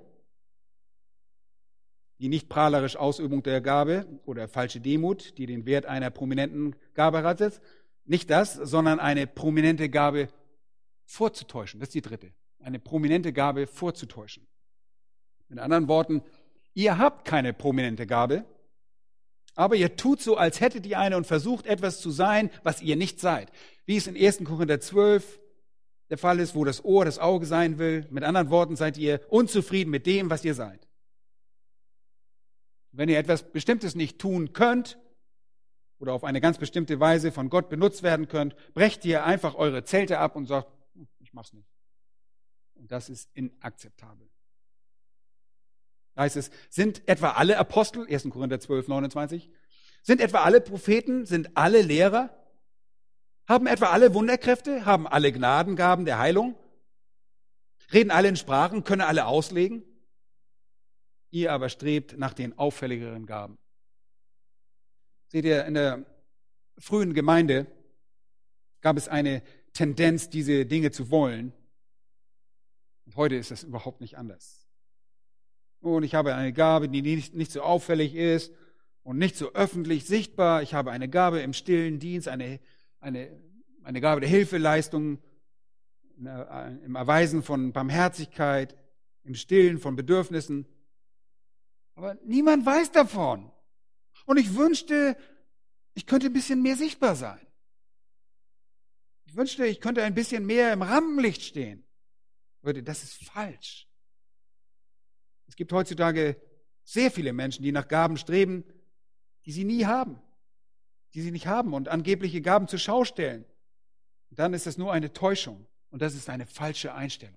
die nicht prahlerisch Ausübung der Gabe oder falsche Demut, die den Wert einer prominenten Gabe hat. Nicht das, sondern eine prominente Gabe vorzutäuschen. Das ist die dritte. Eine prominente Gabe vorzutäuschen. Mit anderen Worten, ihr habt keine prominente Gabe, aber ihr tut so, als hättet ihr eine und versucht etwas zu sein, was ihr nicht seid. Wie es in ersten Korinther zwölf der Fall ist, wo das Ohr das Auge sein will. Mit anderen Worten, seid ihr unzufrieden mit dem, was ihr seid. Wenn ihr etwas Bestimmtes nicht tun könnt oder auf eine ganz bestimmte Weise von Gott benutzt werden könnt, brecht ihr einfach eure Zelte ab und sagt, ich mach's nicht. Und das ist inakzeptabel. Da heißt es, sind etwa alle Apostel, ersten Korinther zwölf, neunundzwanzig, sind etwa alle Propheten, sind alle Lehrer, haben etwa alle Wunderkräfte, haben alle Gnadengaben der Heilung, reden alle in Sprachen, können alle auslegen? Ihr aber strebt nach den auffälligeren Gaben. Seht ihr, in der frühen Gemeinde gab es eine Tendenz, diese Dinge zu wollen. Und heute ist das überhaupt nicht anders. Und ich habe eine Gabe, die nicht, nicht so auffällig ist. und nicht so öffentlich sichtbar. Ich habe eine Gabe im stillen Dienst, eine, eine, eine Gabe der Hilfeleistung, im Erweisen von Barmherzigkeit, im Stillen von Bedürfnissen. Aber niemand weiß davon. Und ich wünschte, ich könnte ein bisschen mehr sichtbar sein. Ich wünschte, ich könnte ein bisschen mehr im Rampenlicht stehen. Leute, das ist falsch. Es gibt heutzutage sehr viele Menschen, die nach Gaben streben, die sie nie haben, die sie nicht haben und angebliche Gaben zur Schau stellen. Und dann ist es nur eine Täuschung und das ist eine falsche Einstellung.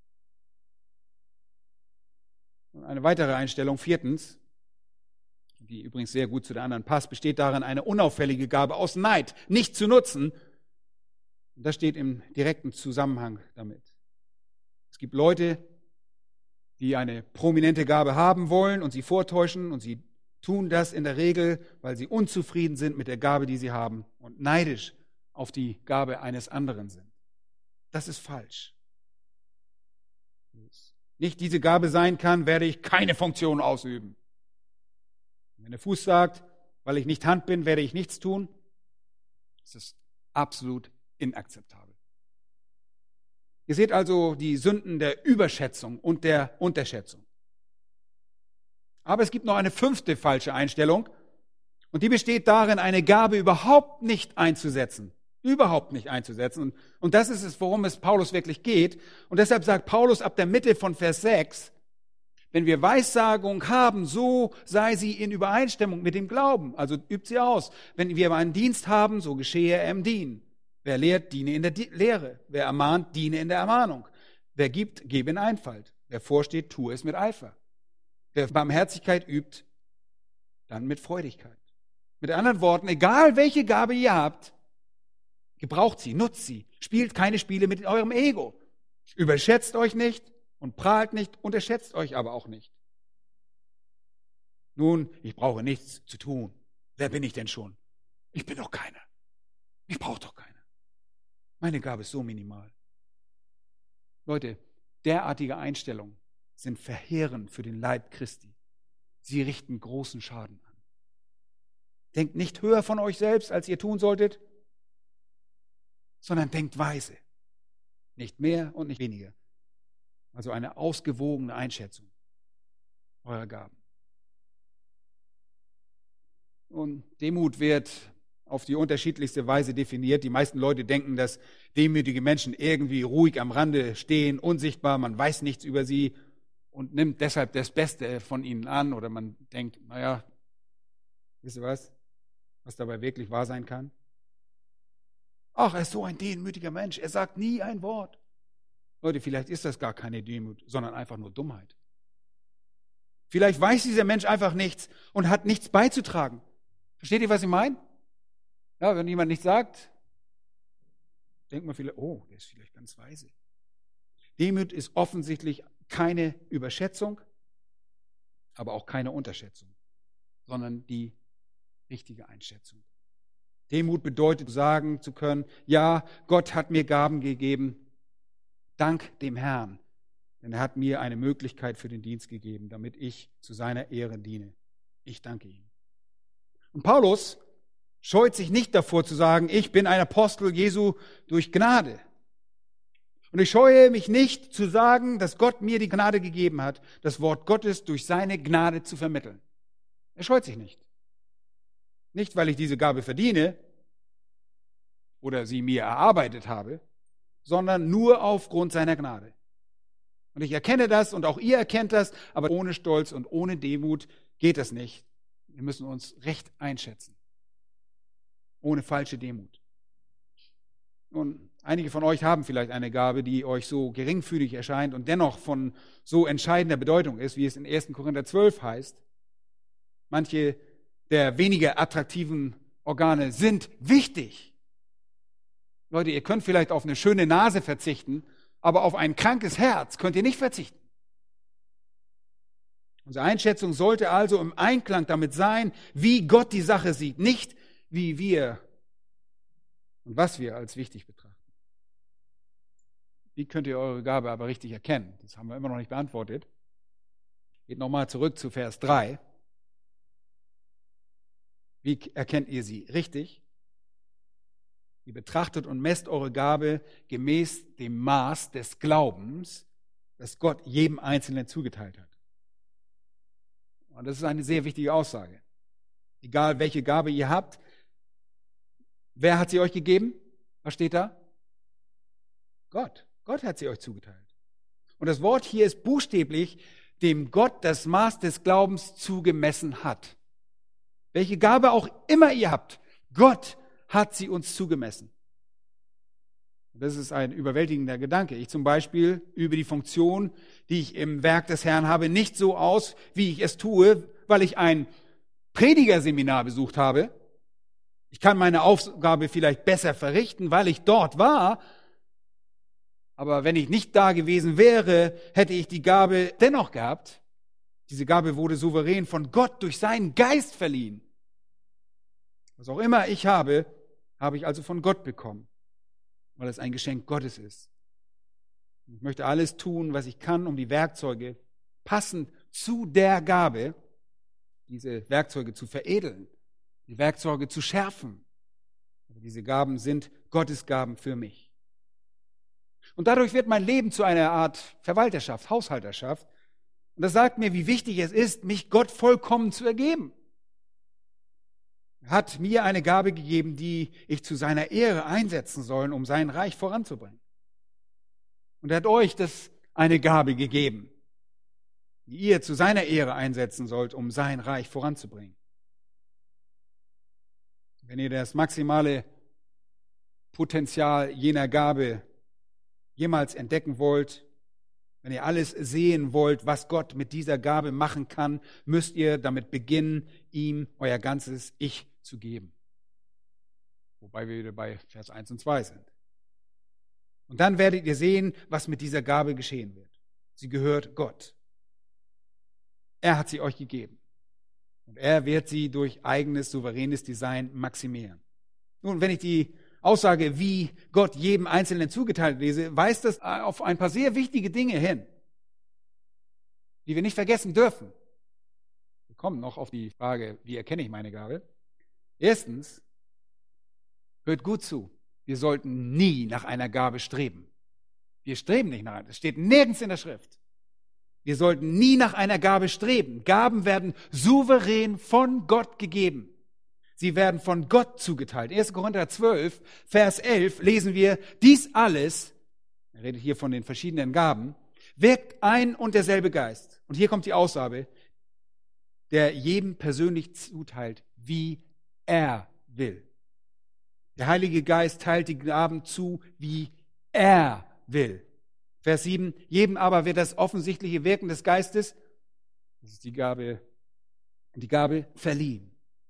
Und eine weitere Einstellung, viertens, die übrigens sehr gut zu der anderen passt, besteht darin, eine unauffällige Gabe aus Neid nicht zu nutzen. Und das steht im direkten Zusammenhang damit. Es gibt Leute, die eine prominente Gabe haben wollen und sie vortäuschen und sie tun das in der Regel, weil sie unzufrieden sind mit der Gabe, die sie haben und neidisch auf die Gabe eines anderen sind. Das ist falsch. Nicht diese Gabe sein kann, werde ich keine Funktion ausüben. Wenn der Fuß sagt, weil ich nicht Hand bin, werde ich nichts tun, das ist absolut inakzeptabel. Ihr seht also die Sünden der Überschätzung und der Unterschätzung. Aber es gibt noch eine fünfte falsche Einstellung und die besteht darin, eine Gabe überhaupt nicht einzusetzen. Überhaupt nicht einzusetzen. Und, und das ist es, worum es Paulus wirklich geht. Und deshalb sagt Paulus ab der Mitte von Vers sechs, wenn wir Weissagung haben, so sei sie in Übereinstimmung mit dem Glauben. Also übt sie aus. Wenn wir einen Dienst haben, so geschehe er im Dienen. Wer lehrt, diene in der Lehre. Wer ermahnt, diene in der Ermahnung. Wer gibt, gebe in Einfalt. Wer vorsteht, tue es mit Eifer. Wer Barmherzigkeit übt, dann mit Freudigkeit. Mit anderen Worten, egal welche Gabe ihr habt, gebraucht sie, nutzt sie. Spielt keine Spiele mit eurem Ego. Überschätzt euch nicht und prahlt nicht, unterschätzt euch aber auch nicht. Nun, ich brauche nichts zu tun. Wer bin ich denn schon? Ich bin doch keiner. Ich brauche doch keiner. Meine Gabe ist so minimal. Leute, derartige Einstellungen sind verheerend für den Leib Christi. Sie richten großen Schaden an. Denkt nicht höher von euch selbst, als ihr tun solltet, sondern denkt weise. Nicht mehr und nicht weniger. Also eine ausgewogene Einschätzung eurer Gaben. Und Demut wird auf die unterschiedlichste Weise definiert. Die meisten Leute denken, dass demütige Menschen irgendwie ruhig am Rande stehen, unsichtbar, man weiß nichts über sie und nimmt deshalb das Beste von ihnen an. Oder man denkt, naja, wisst ihr was, was dabei wirklich wahr sein kann? Ach, er ist so ein demütiger Mensch, er sagt nie ein Wort. Leute, vielleicht ist das gar keine Demut, sondern einfach nur Dummheit. Vielleicht weiß dieser Mensch einfach nichts und hat nichts beizutragen. Versteht ihr, was ich meine? Ja, wenn jemand nichts sagt, denkt man vielleicht, oh, der ist vielleicht ganz weise. Demut ist offensichtlich keine Überschätzung, aber auch keine Unterschätzung, sondern die richtige Einschätzung. Demut bedeutet, sagen zu können, ja, Gott hat mir Gaben gegeben, dank dem Herrn, denn er hat mir eine Möglichkeit für den Dienst gegeben, damit ich zu seiner Ehre diene. Ich danke ihm. Und Paulus scheut sich nicht davor zu sagen, ich bin ein Apostel Jesu durch Gnade. Und ich scheue mich nicht zu sagen, dass Gott mir die Gnade gegeben hat, das Wort Gottes durch seine Gnade zu vermitteln. Er scheut sich nicht. Nicht, weil ich diese Gabe verdiene oder sie mir erarbeitet habe, sondern nur aufgrund seiner Gnade. Und ich erkenne das und auch ihr erkennt das, aber ohne Stolz und ohne Demut geht das nicht. Wir müssen uns recht einschätzen. Ohne falsche Demut. Und einige von euch haben vielleicht eine Gabe, die euch so geringfügig erscheint und dennoch von so entscheidender Bedeutung ist, wie es in ersten Korinther zwölf heißt. Manche der weniger attraktiven Organe sind wichtig. Leute, ihr könnt vielleicht auf eine schöne Nase verzichten, aber auf ein krankes Herz könnt ihr nicht verzichten. Unsere Einschätzung sollte also im Einklang damit sein, wie Gott die Sache sieht, nicht wie wir und was wir als wichtig betrachten. Wie könnt ihr eure Gabe aber richtig erkennen? Das haben wir immer noch nicht beantwortet. Geht nochmal zurück zu Vers drei. Wie erkennt ihr sie? Richtig. Ihr betrachtet und messt eure Gabe gemäß dem Maß des Glaubens, das Gott jedem Einzelnen zugeteilt hat. Und das ist eine sehr wichtige Aussage. Egal, welche Gabe ihr habt, wer hat sie euch gegeben? Was steht da? Gott. Gott hat sie euch zugeteilt. Und das Wort hier ist buchstäblich, dem Gott das Maß des Glaubens zugemessen hat. Welche Gabe auch immer ihr habt, Gott hat sie uns zugemessen. Das ist ein überwältigender Gedanke. Ich zum Beispiel übe die Funktion, die ich im Werk des Herrn habe, nicht so aus, wie ich es tue, weil ich ein Predigerseminar besucht habe. Ich kann meine Aufgabe vielleicht besser verrichten, weil ich dort war. Aber wenn ich nicht da gewesen wäre, hätte ich die Gabe dennoch gehabt. Diese Gabe wurde souverän von Gott durch seinen Geist verliehen. Was auch immer ich habe, habe ich also von Gott bekommen, weil es ein Geschenk Gottes ist. Ich möchte alles tun, was ich kann, um die Werkzeuge passend zu der Gabe, diese Werkzeuge zu veredeln, die Werkzeuge zu schärfen. Diese Gaben sind Gottes Gaben für mich. Und dadurch wird mein Leben zu einer Art Verwalterschaft, Haushalterschaft. Und das sagt mir, wie wichtig es ist, mich Gott vollkommen zu ergeben. Er hat mir eine Gabe gegeben, die ich zu seiner Ehre einsetzen soll, um sein Reich voranzubringen. Und er hat euch das eine Gabe gegeben, die ihr zu seiner Ehre einsetzen sollt, um sein Reich voranzubringen. Wenn ihr das maximale Potenzial jener Gabe jemals entdecken wollt, wenn ihr alles sehen wollt, was Gott mit dieser Gabe machen kann, müsst ihr damit beginnen, ihm euer ganzes Ich zu geben. Wobei wir wieder bei Vers eins und zwei sind. Und dann werdet ihr sehen, was mit dieser Gabe geschehen wird. Sie gehört Gott. Er hat sie euch gegeben. Und er wird sie durch eigenes, souveränes Design maximieren. Nun, wenn ich die Aussage, wie Gott jedem Einzelnen zugeteilt lese, weist das auf ein paar sehr wichtige Dinge hin, die wir nicht vergessen dürfen. Wir kommen noch auf die Frage, wie erkenne ich meine Gabe? Erstens, hört gut zu, wir sollten nie nach einer Gabe streben. Wir streben nicht nach einer, das steht nirgends in der Schrift. Wir sollten nie nach einer Gabe streben. Gaben werden souverän von Gott gegeben. Sie werden von Gott zugeteilt. erster Korinther zwölf, Vers elf lesen wir, dies alles, er redet hier von den verschiedenen Gaben, wirkt ein und derselbe Geist. Und hier kommt die Aussage, der jedem persönlich zuteilt, wie er will. Der Heilige Geist teilt die Gaben zu, wie er will. Vers sieben, jedem aber wird das offensichtliche Wirken des Geistes, das ist die Gabe, die Gabe verliehen.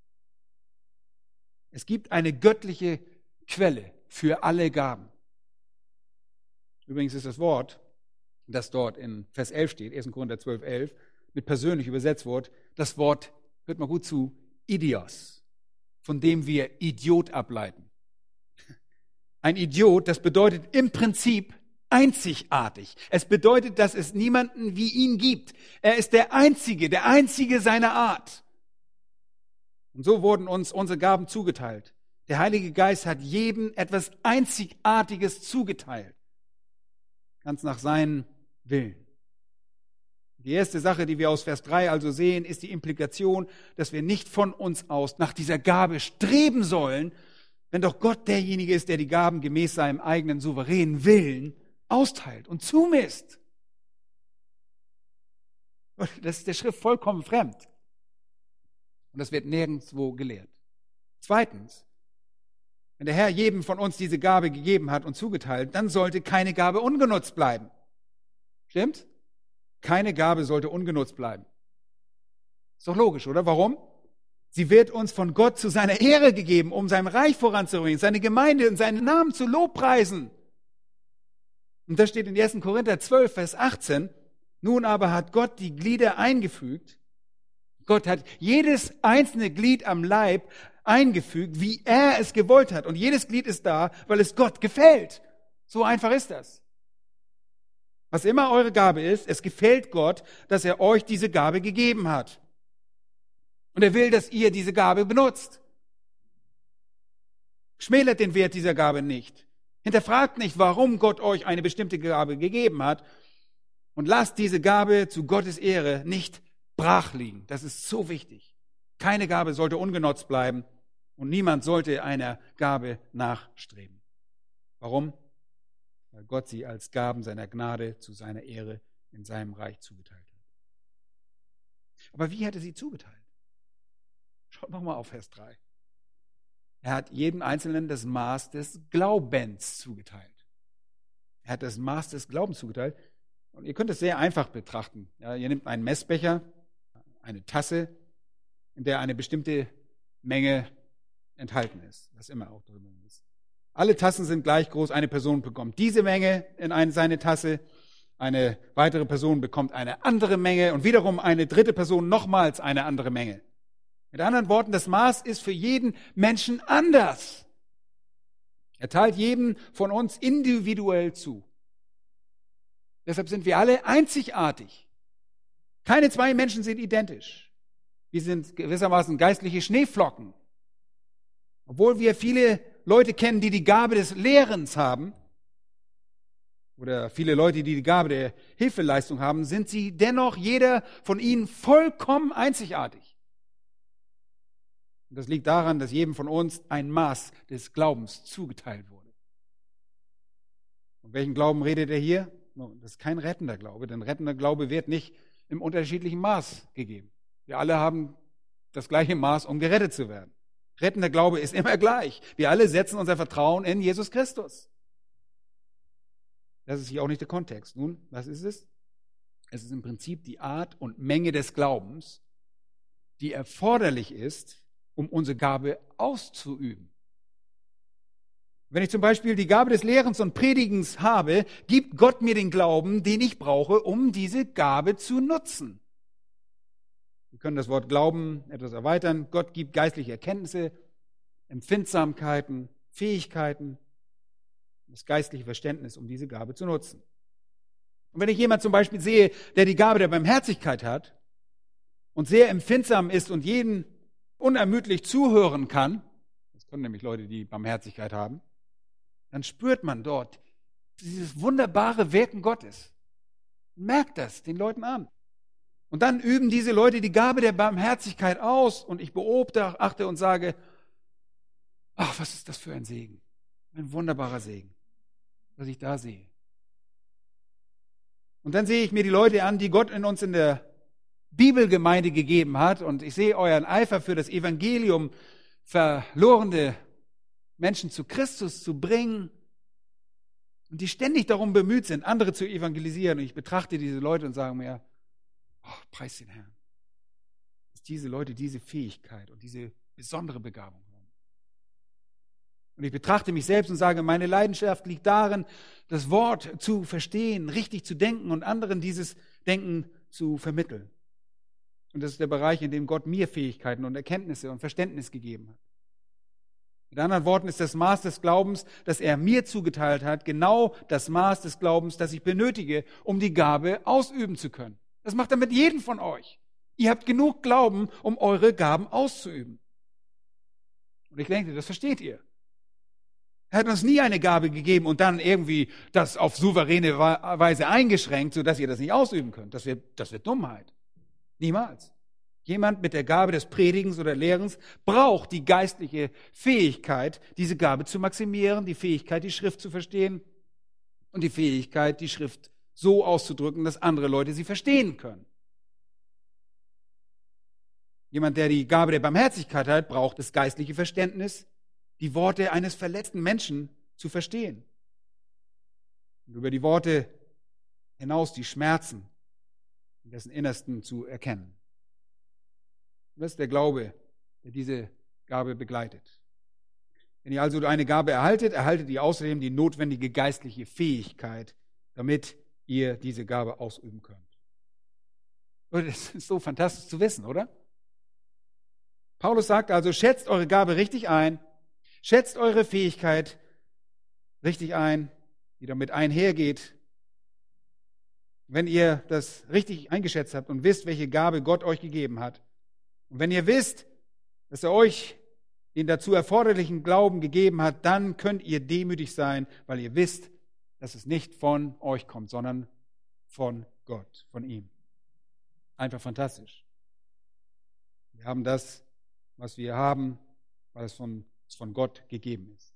Es gibt eine göttliche Quelle für alle Gaben. Übrigens ist das Wort, das dort in Vers elf steht, erster Korinther zwölf, elf, mit persönlich übersetzt wird, das Wort, hört mal gut zu, Idios, von dem wir Idiot ableiten. Ein Idiot, das bedeutet im Prinzip einzigartig. Es bedeutet, dass es niemanden wie ihn gibt. Er ist der Einzige, der Einzige seiner Art. Und so wurden uns unsere Gaben zugeteilt. Der Heilige Geist hat jedem etwas Einzigartiges zugeteilt. Ganz nach seinem Willen. Die erste Sache, die wir aus Vers drei also sehen, ist die Implikation, dass wir nicht von uns aus nach dieser Gabe streben sollen, wenn doch Gott derjenige ist, der die Gaben gemäß seinem eigenen souveränen Willen austeilt und zumisst. Das ist der Schrift vollkommen fremd. Und das wird nirgendwo gelehrt. Zweitens, wenn der Herr jedem von uns diese Gabe gegeben hat und zugeteilt, dann sollte keine Gabe ungenutzt bleiben. Stimmt? Keine Gabe sollte ungenutzt bleiben. Ist doch logisch, oder? Warum? Sie wird uns von Gott zu seiner Ehre gegeben, um sein Reich voranzubringen, seine Gemeinde und seinen Namen zu lobpreisen. Und das steht in erster Korinther zwölf, Vers achtzehn. Nun aber hat Gott die Glieder eingefügt. Gott hat jedes einzelne Glied am Leib eingefügt, wie er es gewollt hat. Und jedes Glied ist da, weil es Gott gefällt. So einfach ist das. Was immer eure Gabe ist, es gefällt Gott, dass er euch diese Gabe gegeben hat. Und er will, dass ihr diese Gabe benutzt. Schmälert den Wert dieser Gabe nicht. Hinterfragt nicht, warum Gott euch eine bestimmte Gabe gegeben hat. Und lasst diese Gabe zu Gottes Ehre nicht brach liegen. Das ist so wichtig. Keine Gabe sollte ungenutzt bleiben und niemand sollte einer Gabe nachstreben. Warum? Weil Gott sie als Gaben seiner Gnade zu seiner Ehre in seinem Reich zugeteilt hat. Aber wie hat er sie zugeteilt? Schaut nochmal auf Vers drei. Er hat jedem Einzelnen das Maß des Glaubens zugeteilt. Er hat das Maß des Glaubens zugeteilt. Und ihr könnt es sehr einfach betrachten. Ja, ihr nehmt einen Messbecher, eine Tasse, in der eine bestimmte Menge enthalten ist, was immer auch drin ist. Alle Tassen sind gleich groß. Eine Person bekommt diese Menge in eine, seine Tasse, eine weitere Person bekommt eine andere Menge und wiederum eine dritte Person nochmals eine andere Menge. Mit anderen Worten, das Maß ist für jeden Menschen anders. Er teilt jedem von uns individuell zu. Deshalb sind wir alle einzigartig. Keine zwei Menschen sind identisch. Wir sind gewissermaßen geistliche Schneeflocken. Obwohl wir viele Leute kennen, die die Gabe des Lehrens haben, oder viele Leute, die die Gabe der Hilfeleistung haben, sind sie dennoch jeder von ihnen vollkommen einzigartig. Und das liegt daran, dass jedem von uns ein Maß des Glaubens zugeteilt wurde. Von welchem Glauben redet er hier? Das ist kein rettender Glaube, denn rettender Glaube wird nicht im unterschiedlichen Maß gegeben. Wir alle haben das gleiche Maß, um gerettet zu werden. Rettender Glaube ist immer gleich. Wir alle setzen unser Vertrauen in Jesus Christus. Das ist hier auch nicht der Kontext. Nun, was ist es? Es ist im Prinzip die Art und Menge des Glaubens, die erforderlich ist, um unsere Gabe auszuüben. Wenn ich zum Beispiel die Gabe des Lehrens und Predigens habe, gibt Gott mir den Glauben, den ich brauche, um diese Gabe zu nutzen. Wir können das Wort Glauben etwas erweitern. Gott gibt geistliche Erkenntnisse, Empfindsamkeiten, Fähigkeiten, das geistliche Verständnis, um diese Gabe zu nutzen. Und wenn ich jemanden zum Beispiel sehe, der die Gabe der Barmherzigkeit hat und sehr empfindsam ist und jeden unermüdlich zuhören kann, das können nämlich Leute, die Barmherzigkeit haben, dann spürt man dort dieses wunderbare Wirken Gottes. Merkt das den Leuten an. Und dann üben diese Leute die Gabe der Barmherzigkeit aus und ich beobachte und sage, ach, was ist das für ein Segen. Ein wunderbarer Segen, was ich da sehe. Und dann sehe ich mir die Leute an, die Gott in uns in der Bibelgemeinde gegeben hat und ich sehe euren Eifer für das Evangelium, verlorene Menschen zu Christus zu bringen und die ständig darum bemüht sind, andere zu evangelisieren. Und ich betrachte diese Leute und sage mir, oh, preis den Herrn, dass diese Leute diese Fähigkeit und diese besondere Begabung haben. Und ich betrachte mich selbst und sage, meine Leidenschaft liegt darin, das Wort zu verstehen, richtig zu denken und anderen dieses Denken zu vermitteln. Und das ist der Bereich, in dem Gott mir Fähigkeiten und Erkenntnisse und Verständnis gegeben hat. Mit anderen Worten ist das Maß des Glaubens, das er mir zugeteilt hat, genau das Maß des Glaubens, das ich benötige, um die Gabe ausüben zu können. Das macht er mit jedem von euch. Ihr habt genug Glauben, um eure Gaben auszuüben. Und ich denke, das versteht ihr. Er hat uns nie eine Gabe gegeben und dann irgendwie das auf souveräne Weise eingeschränkt, sodass ihr das nicht ausüben könnt. Das wird, das wird Dummheit. Niemals. Jemand mit der Gabe des Predigens oder Lehrens braucht die geistliche Fähigkeit, diese Gabe zu maximieren, die Fähigkeit, die Schrift zu verstehen und die Fähigkeit, die Schrift so auszudrücken, dass andere Leute sie verstehen können. Jemand, der die Gabe der Barmherzigkeit hat, braucht das geistliche Verständnis, die Worte eines verletzten Menschen zu verstehen. Und über die Worte hinaus die Schmerzen in dessen Innersten zu erkennen. Das ist der Glaube, der diese Gabe begleitet. Wenn ihr also eine Gabe erhaltet, erhaltet ihr außerdem die notwendige geistliche Fähigkeit, damit ihr diese Gabe ausüben könnt. Und das ist so fantastisch zu wissen, oder? Paulus sagt also, schätzt eure Gabe richtig ein, schätzt eure Fähigkeit richtig ein, die damit einhergeht. Wenn ihr das richtig eingeschätzt habt und wisst, welche Gabe Gott euch gegeben hat, und wenn ihr wisst, dass er euch den dazu erforderlichen Glauben gegeben hat, dann könnt ihr demütig sein, weil ihr wisst, dass es nicht von euch kommt, sondern von Gott, von ihm. Einfach fantastisch. Wir haben das, was wir haben, weil es von, es von Gott gegeben ist.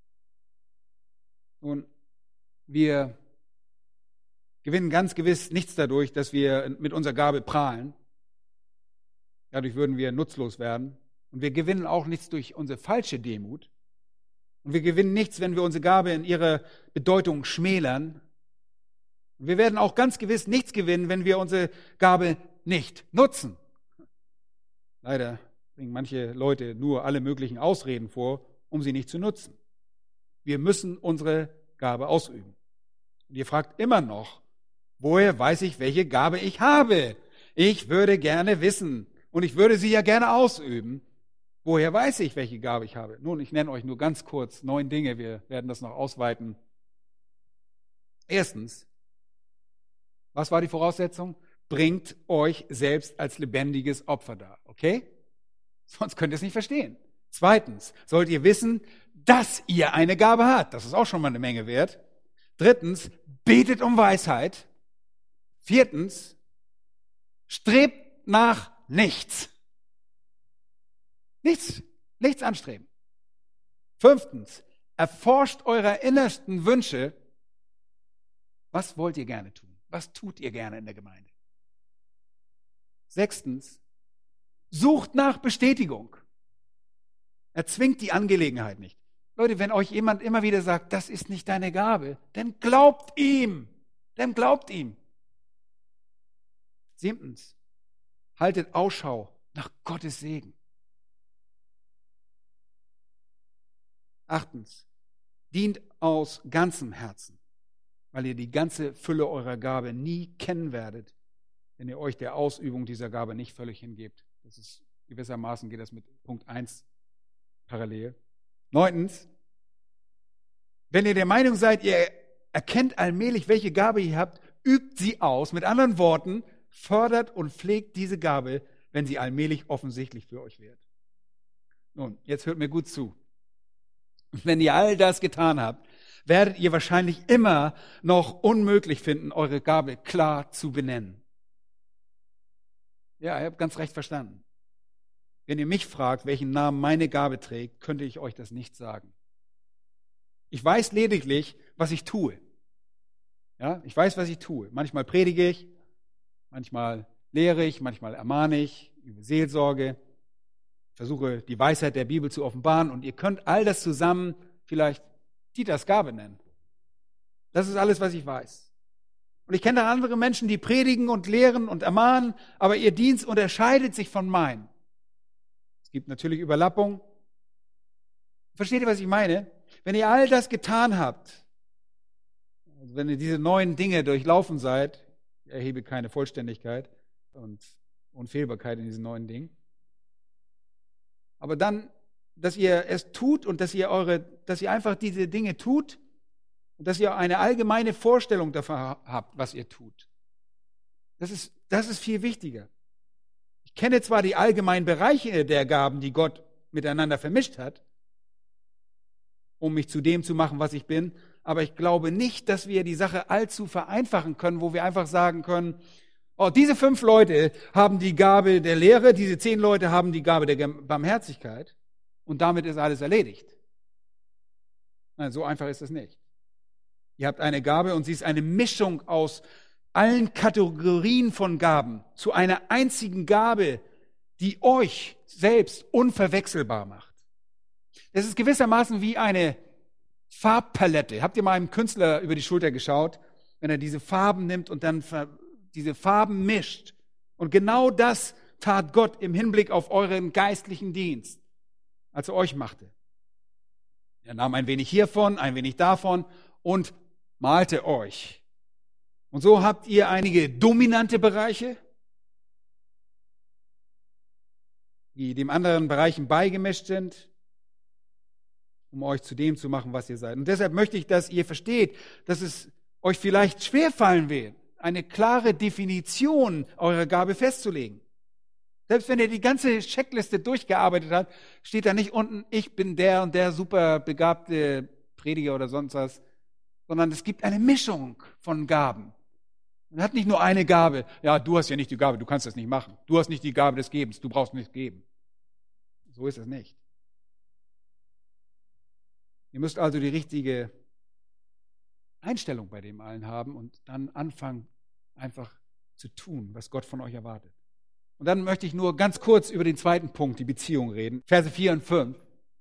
Nun, wir gewinnen ganz gewiss nichts dadurch, dass wir mit unserer Gabe prahlen. Dadurch würden wir nutzlos werden. Und wir gewinnen auch nichts durch unsere falsche Demut. Und wir gewinnen nichts, wenn wir unsere Gabe in ihrer Bedeutung schmälern. Und wir werden auch ganz gewiss nichts gewinnen, wenn wir unsere Gabe nicht nutzen. Leider bringen manche Leute nur alle möglichen Ausreden vor, um sie nicht zu nutzen. Wir müssen unsere Gabe ausüben. Und ihr fragt immer noch, woher weiß ich, welche Gabe ich habe? Ich würde gerne wissen und ich würde sie ja gerne ausüben. Woher weiß ich, welche Gabe ich habe? Nun, ich nenne euch nur ganz kurz neun Dinge, wir werden das noch ausweiten. Erstens, was war die Voraussetzung? Bringt euch selbst als lebendiges Opfer dar, okay? Sonst könnt ihr es nicht verstehen. Zweitens, sollt ihr wissen, dass ihr eine Gabe habt. Das ist auch schon mal eine Menge wert. Drittens, betet um Weisheit. Viertens, strebt nach nichts. Nichts, nichts anstreben. Fünftens, erforscht eure innersten Wünsche. Was wollt ihr gerne tun? Was tut ihr gerne in der Gemeinde? Sechstens, sucht nach Bestätigung. Erzwingt die Angelegenheit nicht. Leute, wenn euch jemand immer wieder sagt, das ist nicht deine Gabe, dann glaubt ihm. Dann glaubt ihm. Siebtens, haltet Ausschau nach Gottes Segen. Achtens, dient aus ganzem Herzen, weil ihr die ganze Fülle eurer Gabe nie kennen werdet, wenn ihr euch der Ausübung dieser Gabe nicht völlig hingebt. Das ist gewissermaßen, geht das mit Punkt eins parallel. Neuntens, wenn ihr der Meinung seid, ihr erkennt allmählich, welche Gabe ihr habt, übt sie aus. Mit anderen Worten, fördert und pflegt diese Gabe, wenn sie allmählich offensichtlich für euch wird. Nun, jetzt hört mir gut zu. Wenn ihr all das getan habt, werdet ihr wahrscheinlich immer noch unmöglich finden, eure Gabe klar zu benennen. Ja, ihr habt ganz recht verstanden. Wenn ihr mich fragt, welchen Namen meine Gabe trägt, könnte ich euch das nicht sagen. Ich weiß lediglich, was ich tue. Ja, ich weiß, was ich tue. Manchmal predige ich, manchmal lehre ich, manchmal ermahne ich über Seelsorge, versuche die Weisheit der Bibel zu offenbaren und ihr könnt all das zusammen vielleicht Dieters Gabe nennen. Das ist alles, was ich weiß. Und ich kenne da andere Menschen, die predigen und lehren und ermahnen, aber ihr Dienst unterscheidet sich von meinem. Es gibt natürlich Überlappung. Versteht ihr, was ich meine? Wenn ihr all das getan habt, also wenn ihr diese neuen Dinge durchlaufen seid, ich erhebe keine Vollständigkeit und Unfehlbarkeit in diesen neuen Dingen, aber dann, dass ihr es tut und dass ihr eure, dass ihr einfach diese Dinge tut und dass ihr eine allgemeine Vorstellung davon habt, was ihr tut. Das ist, das ist viel wichtiger. Ich kenne zwar die allgemeinen Bereiche der Gaben, die Gott miteinander vermischt hat, um mich zu dem zu machen, was ich bin, aber ich glaube nicht, dass wir die Sache allzu vereinfachen können, wo wir einfach sagen können, oh, diese fünf Leute haben die Gabe der Lehre, diese zehn Leute haben die Gabe der Barmherzigkeit und damit ist alles erledigt. Nein, so einfach ist es nicht. Ihr habt eine Gabe und sie ist eine Mischung aus allen Kategorien von Gaben zu einer einzigen Gabe, die euch selbst unverwechselbar macht. Es ist gewissermaßen wie eine Farbpalette. Habt ihr mal einem Künstler über die Schulter geschaut, wenn er diese Farben nimmt und dann diese Farben mischt? Und genau das tat Gott im Hinblick auf euren geistlichen Dienst, als er euch machte. Er nahm ein wenig hiervon, ein wenig davon und malte euch. Und so habt ihr einige dominante Bereiche, die dem anderen Bereichen beigemischt sind, um euch zu dem zu machen, was ihr seid. Und deshalb möchte ich, dass ihr versteht, dass es euch vielleicht schwerfallen wird, eine klare Definition eurer Gabe festzulegen. Selbst wenn er die ganze Checkliste durchgearbeitet hat, steht da nicht unten, ich bin der und der super begabte Prediger oder sonst was, sondern es gibt eine Mischung von Gaben. Man hat nicht nur eine Gabe. Ja, du hast ja nicht die Gabe, du kannst das nicht machen. Du hast nicht die Gabe des Gebens, du brauchst nicht geben. So ist es nicht. Ihr müsst also die richtige Einstellung bei dem allen haben und dann anfangen, einfach zu tun, was Gott von euch erwartet. Und dann möchte ich nur ganz kurz über den zweiten Punkt, die Beziehung, reden. Verse vier und fünf.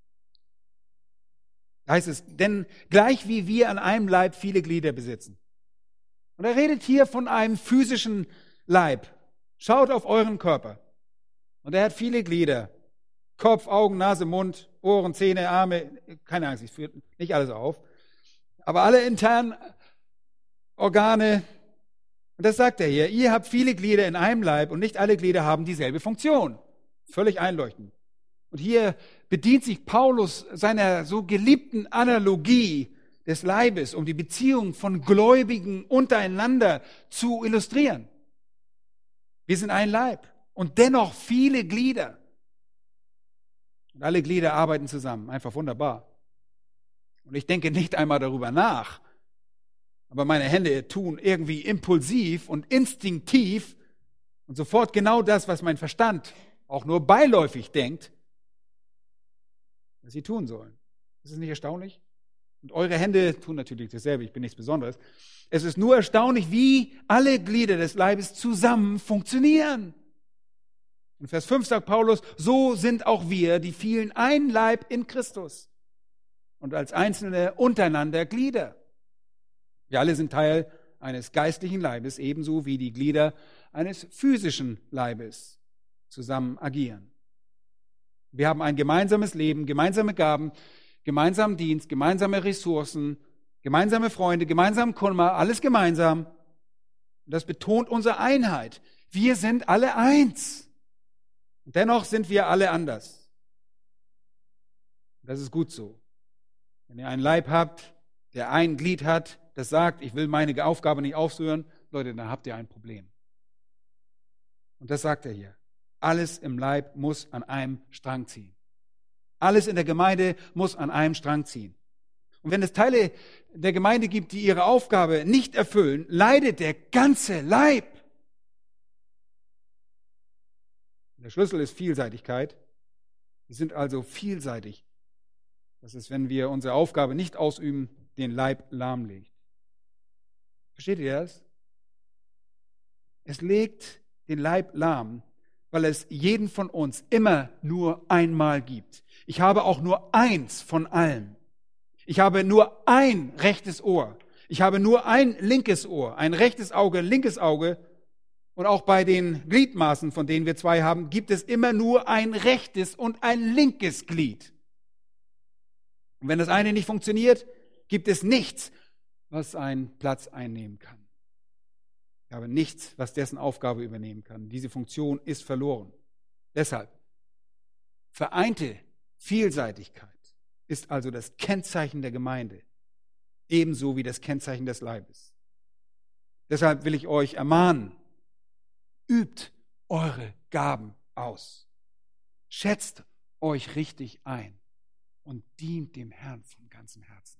Da heißt es, denn gleich wie wir an einem Leib viele Glieder besitzen. Und er redet hier von einem physischen Leib. Schaut auf euren Körper. Und er hat viele Glieder. Kopf, Augen, Nase, Mund, Ohren, Zähne, Arme. Keine Angst, ich führe nicht alles auf. Aber alle internen Organe. Und das sagt er hier. Ihr habt viele Glieder in einem Leib und nicht alle Glieder haben dieselbe Funktion. Völlig einleuchtend. Und hier bedient sich Paulus seiner so geliebten Analogie des Leibes, um die Beziehung von Gläubigen untereinander zu illustrieren. Wir sind ein Leib und dennoch viele Glieder. Und alle Glieder arbeiten zusammen. Einfach wunderbar. Und ich denke nicht einmal darüber nach, aber meine Hände tun irgendwie impulsiv und instinktiv und sofort genau das, was mein Verstand auch nur beiläufig denkt, was sie tun sollen. Ist es nicht erstaunlich? Und eure Hände tun natürlich dasselbe, ich bin nichts Besonderes. Es ist nur erstaunlich, wie alle Glieder des Leibes zusammen funktionieren. In Vers fünf sagt Paulus, so sind auch wir, die vielen, ein Leib in Christus und als einzelne untereinander Glieder. Wir alle sind Teil eines geistlichen Leibes, ebenso wie die Glieder eines physischen Leibes zusammen agieren. Wir haben ein gemeinsames Leben, gemeinsame Gaben, gemeinsamen Dienst, gemeinsame Ressourcen, gemeinsame Freunde, gemeinsamen Kummer, alles gemeinsam. Und das betont unsere Einheit. Wir sind alle eins. Und dennoch sind wir alle anders. Das ist gut so. Wenn ihr einen Leib habt, der ein Glied hat, das sagt, ich will meine Aufgabe nicht ausführen, Leute, dann habt ihr ein Problem. Und das sagt er hier. Alles im Leib muss an einem Strang ziehen. Alles in der Gemeinde muss an einem Strang ziehen. Und wenn es Teile der Gemeinde gibt, die ihre Aufgabe nicht erfüllen, leidet der ganze Leib. Der Schlüssel ist Vielseitigkeit. Wir sind also vielseitig. Das ist, wenn wir unsere Aufgabe nicht ausüben, den Leib lahmlegt. Versteht ihr das? Es legt den Leib lahm, weil es jeden von uns immer nur einmal gibt. Ich habe auch nur eins von allem. Ich habe nur ein rechtes Ohr. Ich habe nur ein linkes Ohr, ein rechtes Auge, linkes Auge. Und auch bei den Gliedmaßen, von denen wir zwei haben, gibt es immer nur ein rechtes und ein linkes Glied. Und wenn das eine nicht funktioniert, gibt es nichts, was einen Platz einnehmen kann. Ich habe nichts, was dessen Aufgabe übernehmen kann. Diese Funktion ist verloren. Deshalb, vereinte Vielseitigkeit ist also das Kennzeichen der Gemeinde, ebenso wie das Kennzeichen des Leibes. Deshalb will ich euch ermahnen, übt eure Gaben aus. Schätzt euch richtig ein und dient dem Herrn von ganzem Herzen.